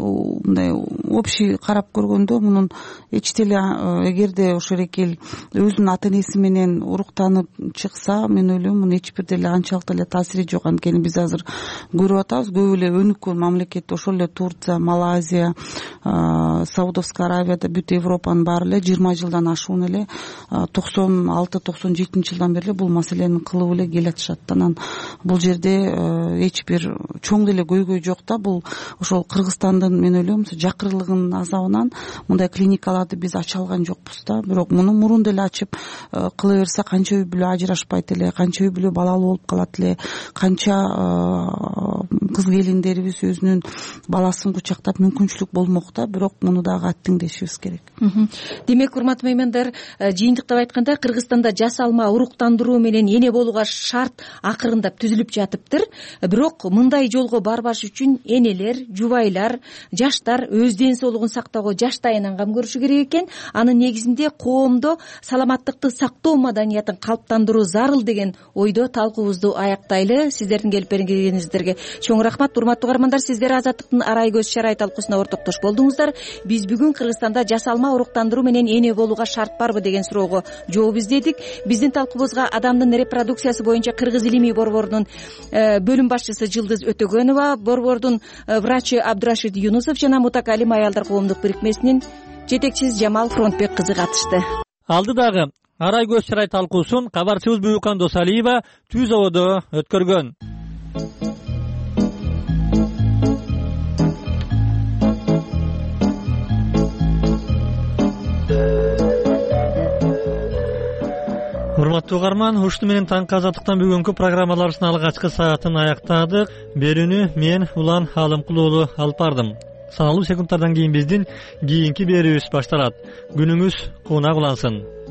общий карап көргөндө мунун эч деле, эгерде ошол эркел өзүнүн ата энеси менен уруктанып чыкса, мен ойлойм мунун эч бир деле анчалык деле таасири жок. Анткени биз азыр көрүп атабыз, көп эле өнүккөн мамлекет, ошол эле Турция, Малайзия, Саудовская Аравияда бүт Европанын баары 20 жылдан ашуун эле 96-97 жылдан бери бул маселени кылып эле келатышат. Анан бул жерде эч бир чоң деле көйгөй жок да. Бул ошол Кыргызстандын, мен ойлойм, жакырлыгынын азабынан мындай клиникаларды биз ача алган жокпуз да. Бирок муну мурун деле ачып кыла берсе, канча үй бүлө ажырашпайт эле, канча үй бүлө балалуу болуп калат эле, канча кыз келиндерибиз өзүнүн баласын кучактап мүмкүнчүлүк болмок да. Бирок муну дагы аттеңдешибиз керек. Демек, урматтуу меймандар, жыйынтыктап айтканда, Кыргызстанда жасалма уруктандыруу менен эне болууга шарт акырындап түзүлүп жатыптыр. Бирок мындай жолго барбаш үчүн энелер, жубайлар, жаштар өз ден соолугун сактоого жаштайынан кам көрүшү керек экен. Анын негизинде коомдо саламаттыкты сактоо маданиятын калыптандыруу зарыл деген ойдо талкуубузду аяктайлы. Сиздердин келип бергениңиздерге чоң рахмат. Урматтуу угармандар, сиздер Азаттыктын арай көз чарай талкуусуна ортоктош болдуңуздар. Биз бүгүн Кыргызстанда жасалма уруктандыруу менен эне болууга шарт барбы деген суроого жооп издедик. Биздин талкуубузга Адамдын репродукциясы боюнча Кыргыз илимий борборунун бөлүм башчысы Жылдыз Өтөгөнова, борбордун врачы Абдурашид Юнусов жана Мутакалим аялдар коомдук бирикмесинин жетекчиси Жамал Фронтбек кызы катышты. Алдыдагы арай көз чарай талкуусун кабарчыбыз Буюкан Досалиева Түз абоодо өткөргөн. Урматтуу угарман, ушуну менен таңкы Азаттыктан бүгүнкү программаларыбыздын алгачкы саатын аяктадык. Берүүнү мен Улан Алымкул уулу алып бардым. Саналуу секундтардан кийин биздин кийинки берүүбүз башталат. Күнүңүз кунак улансын.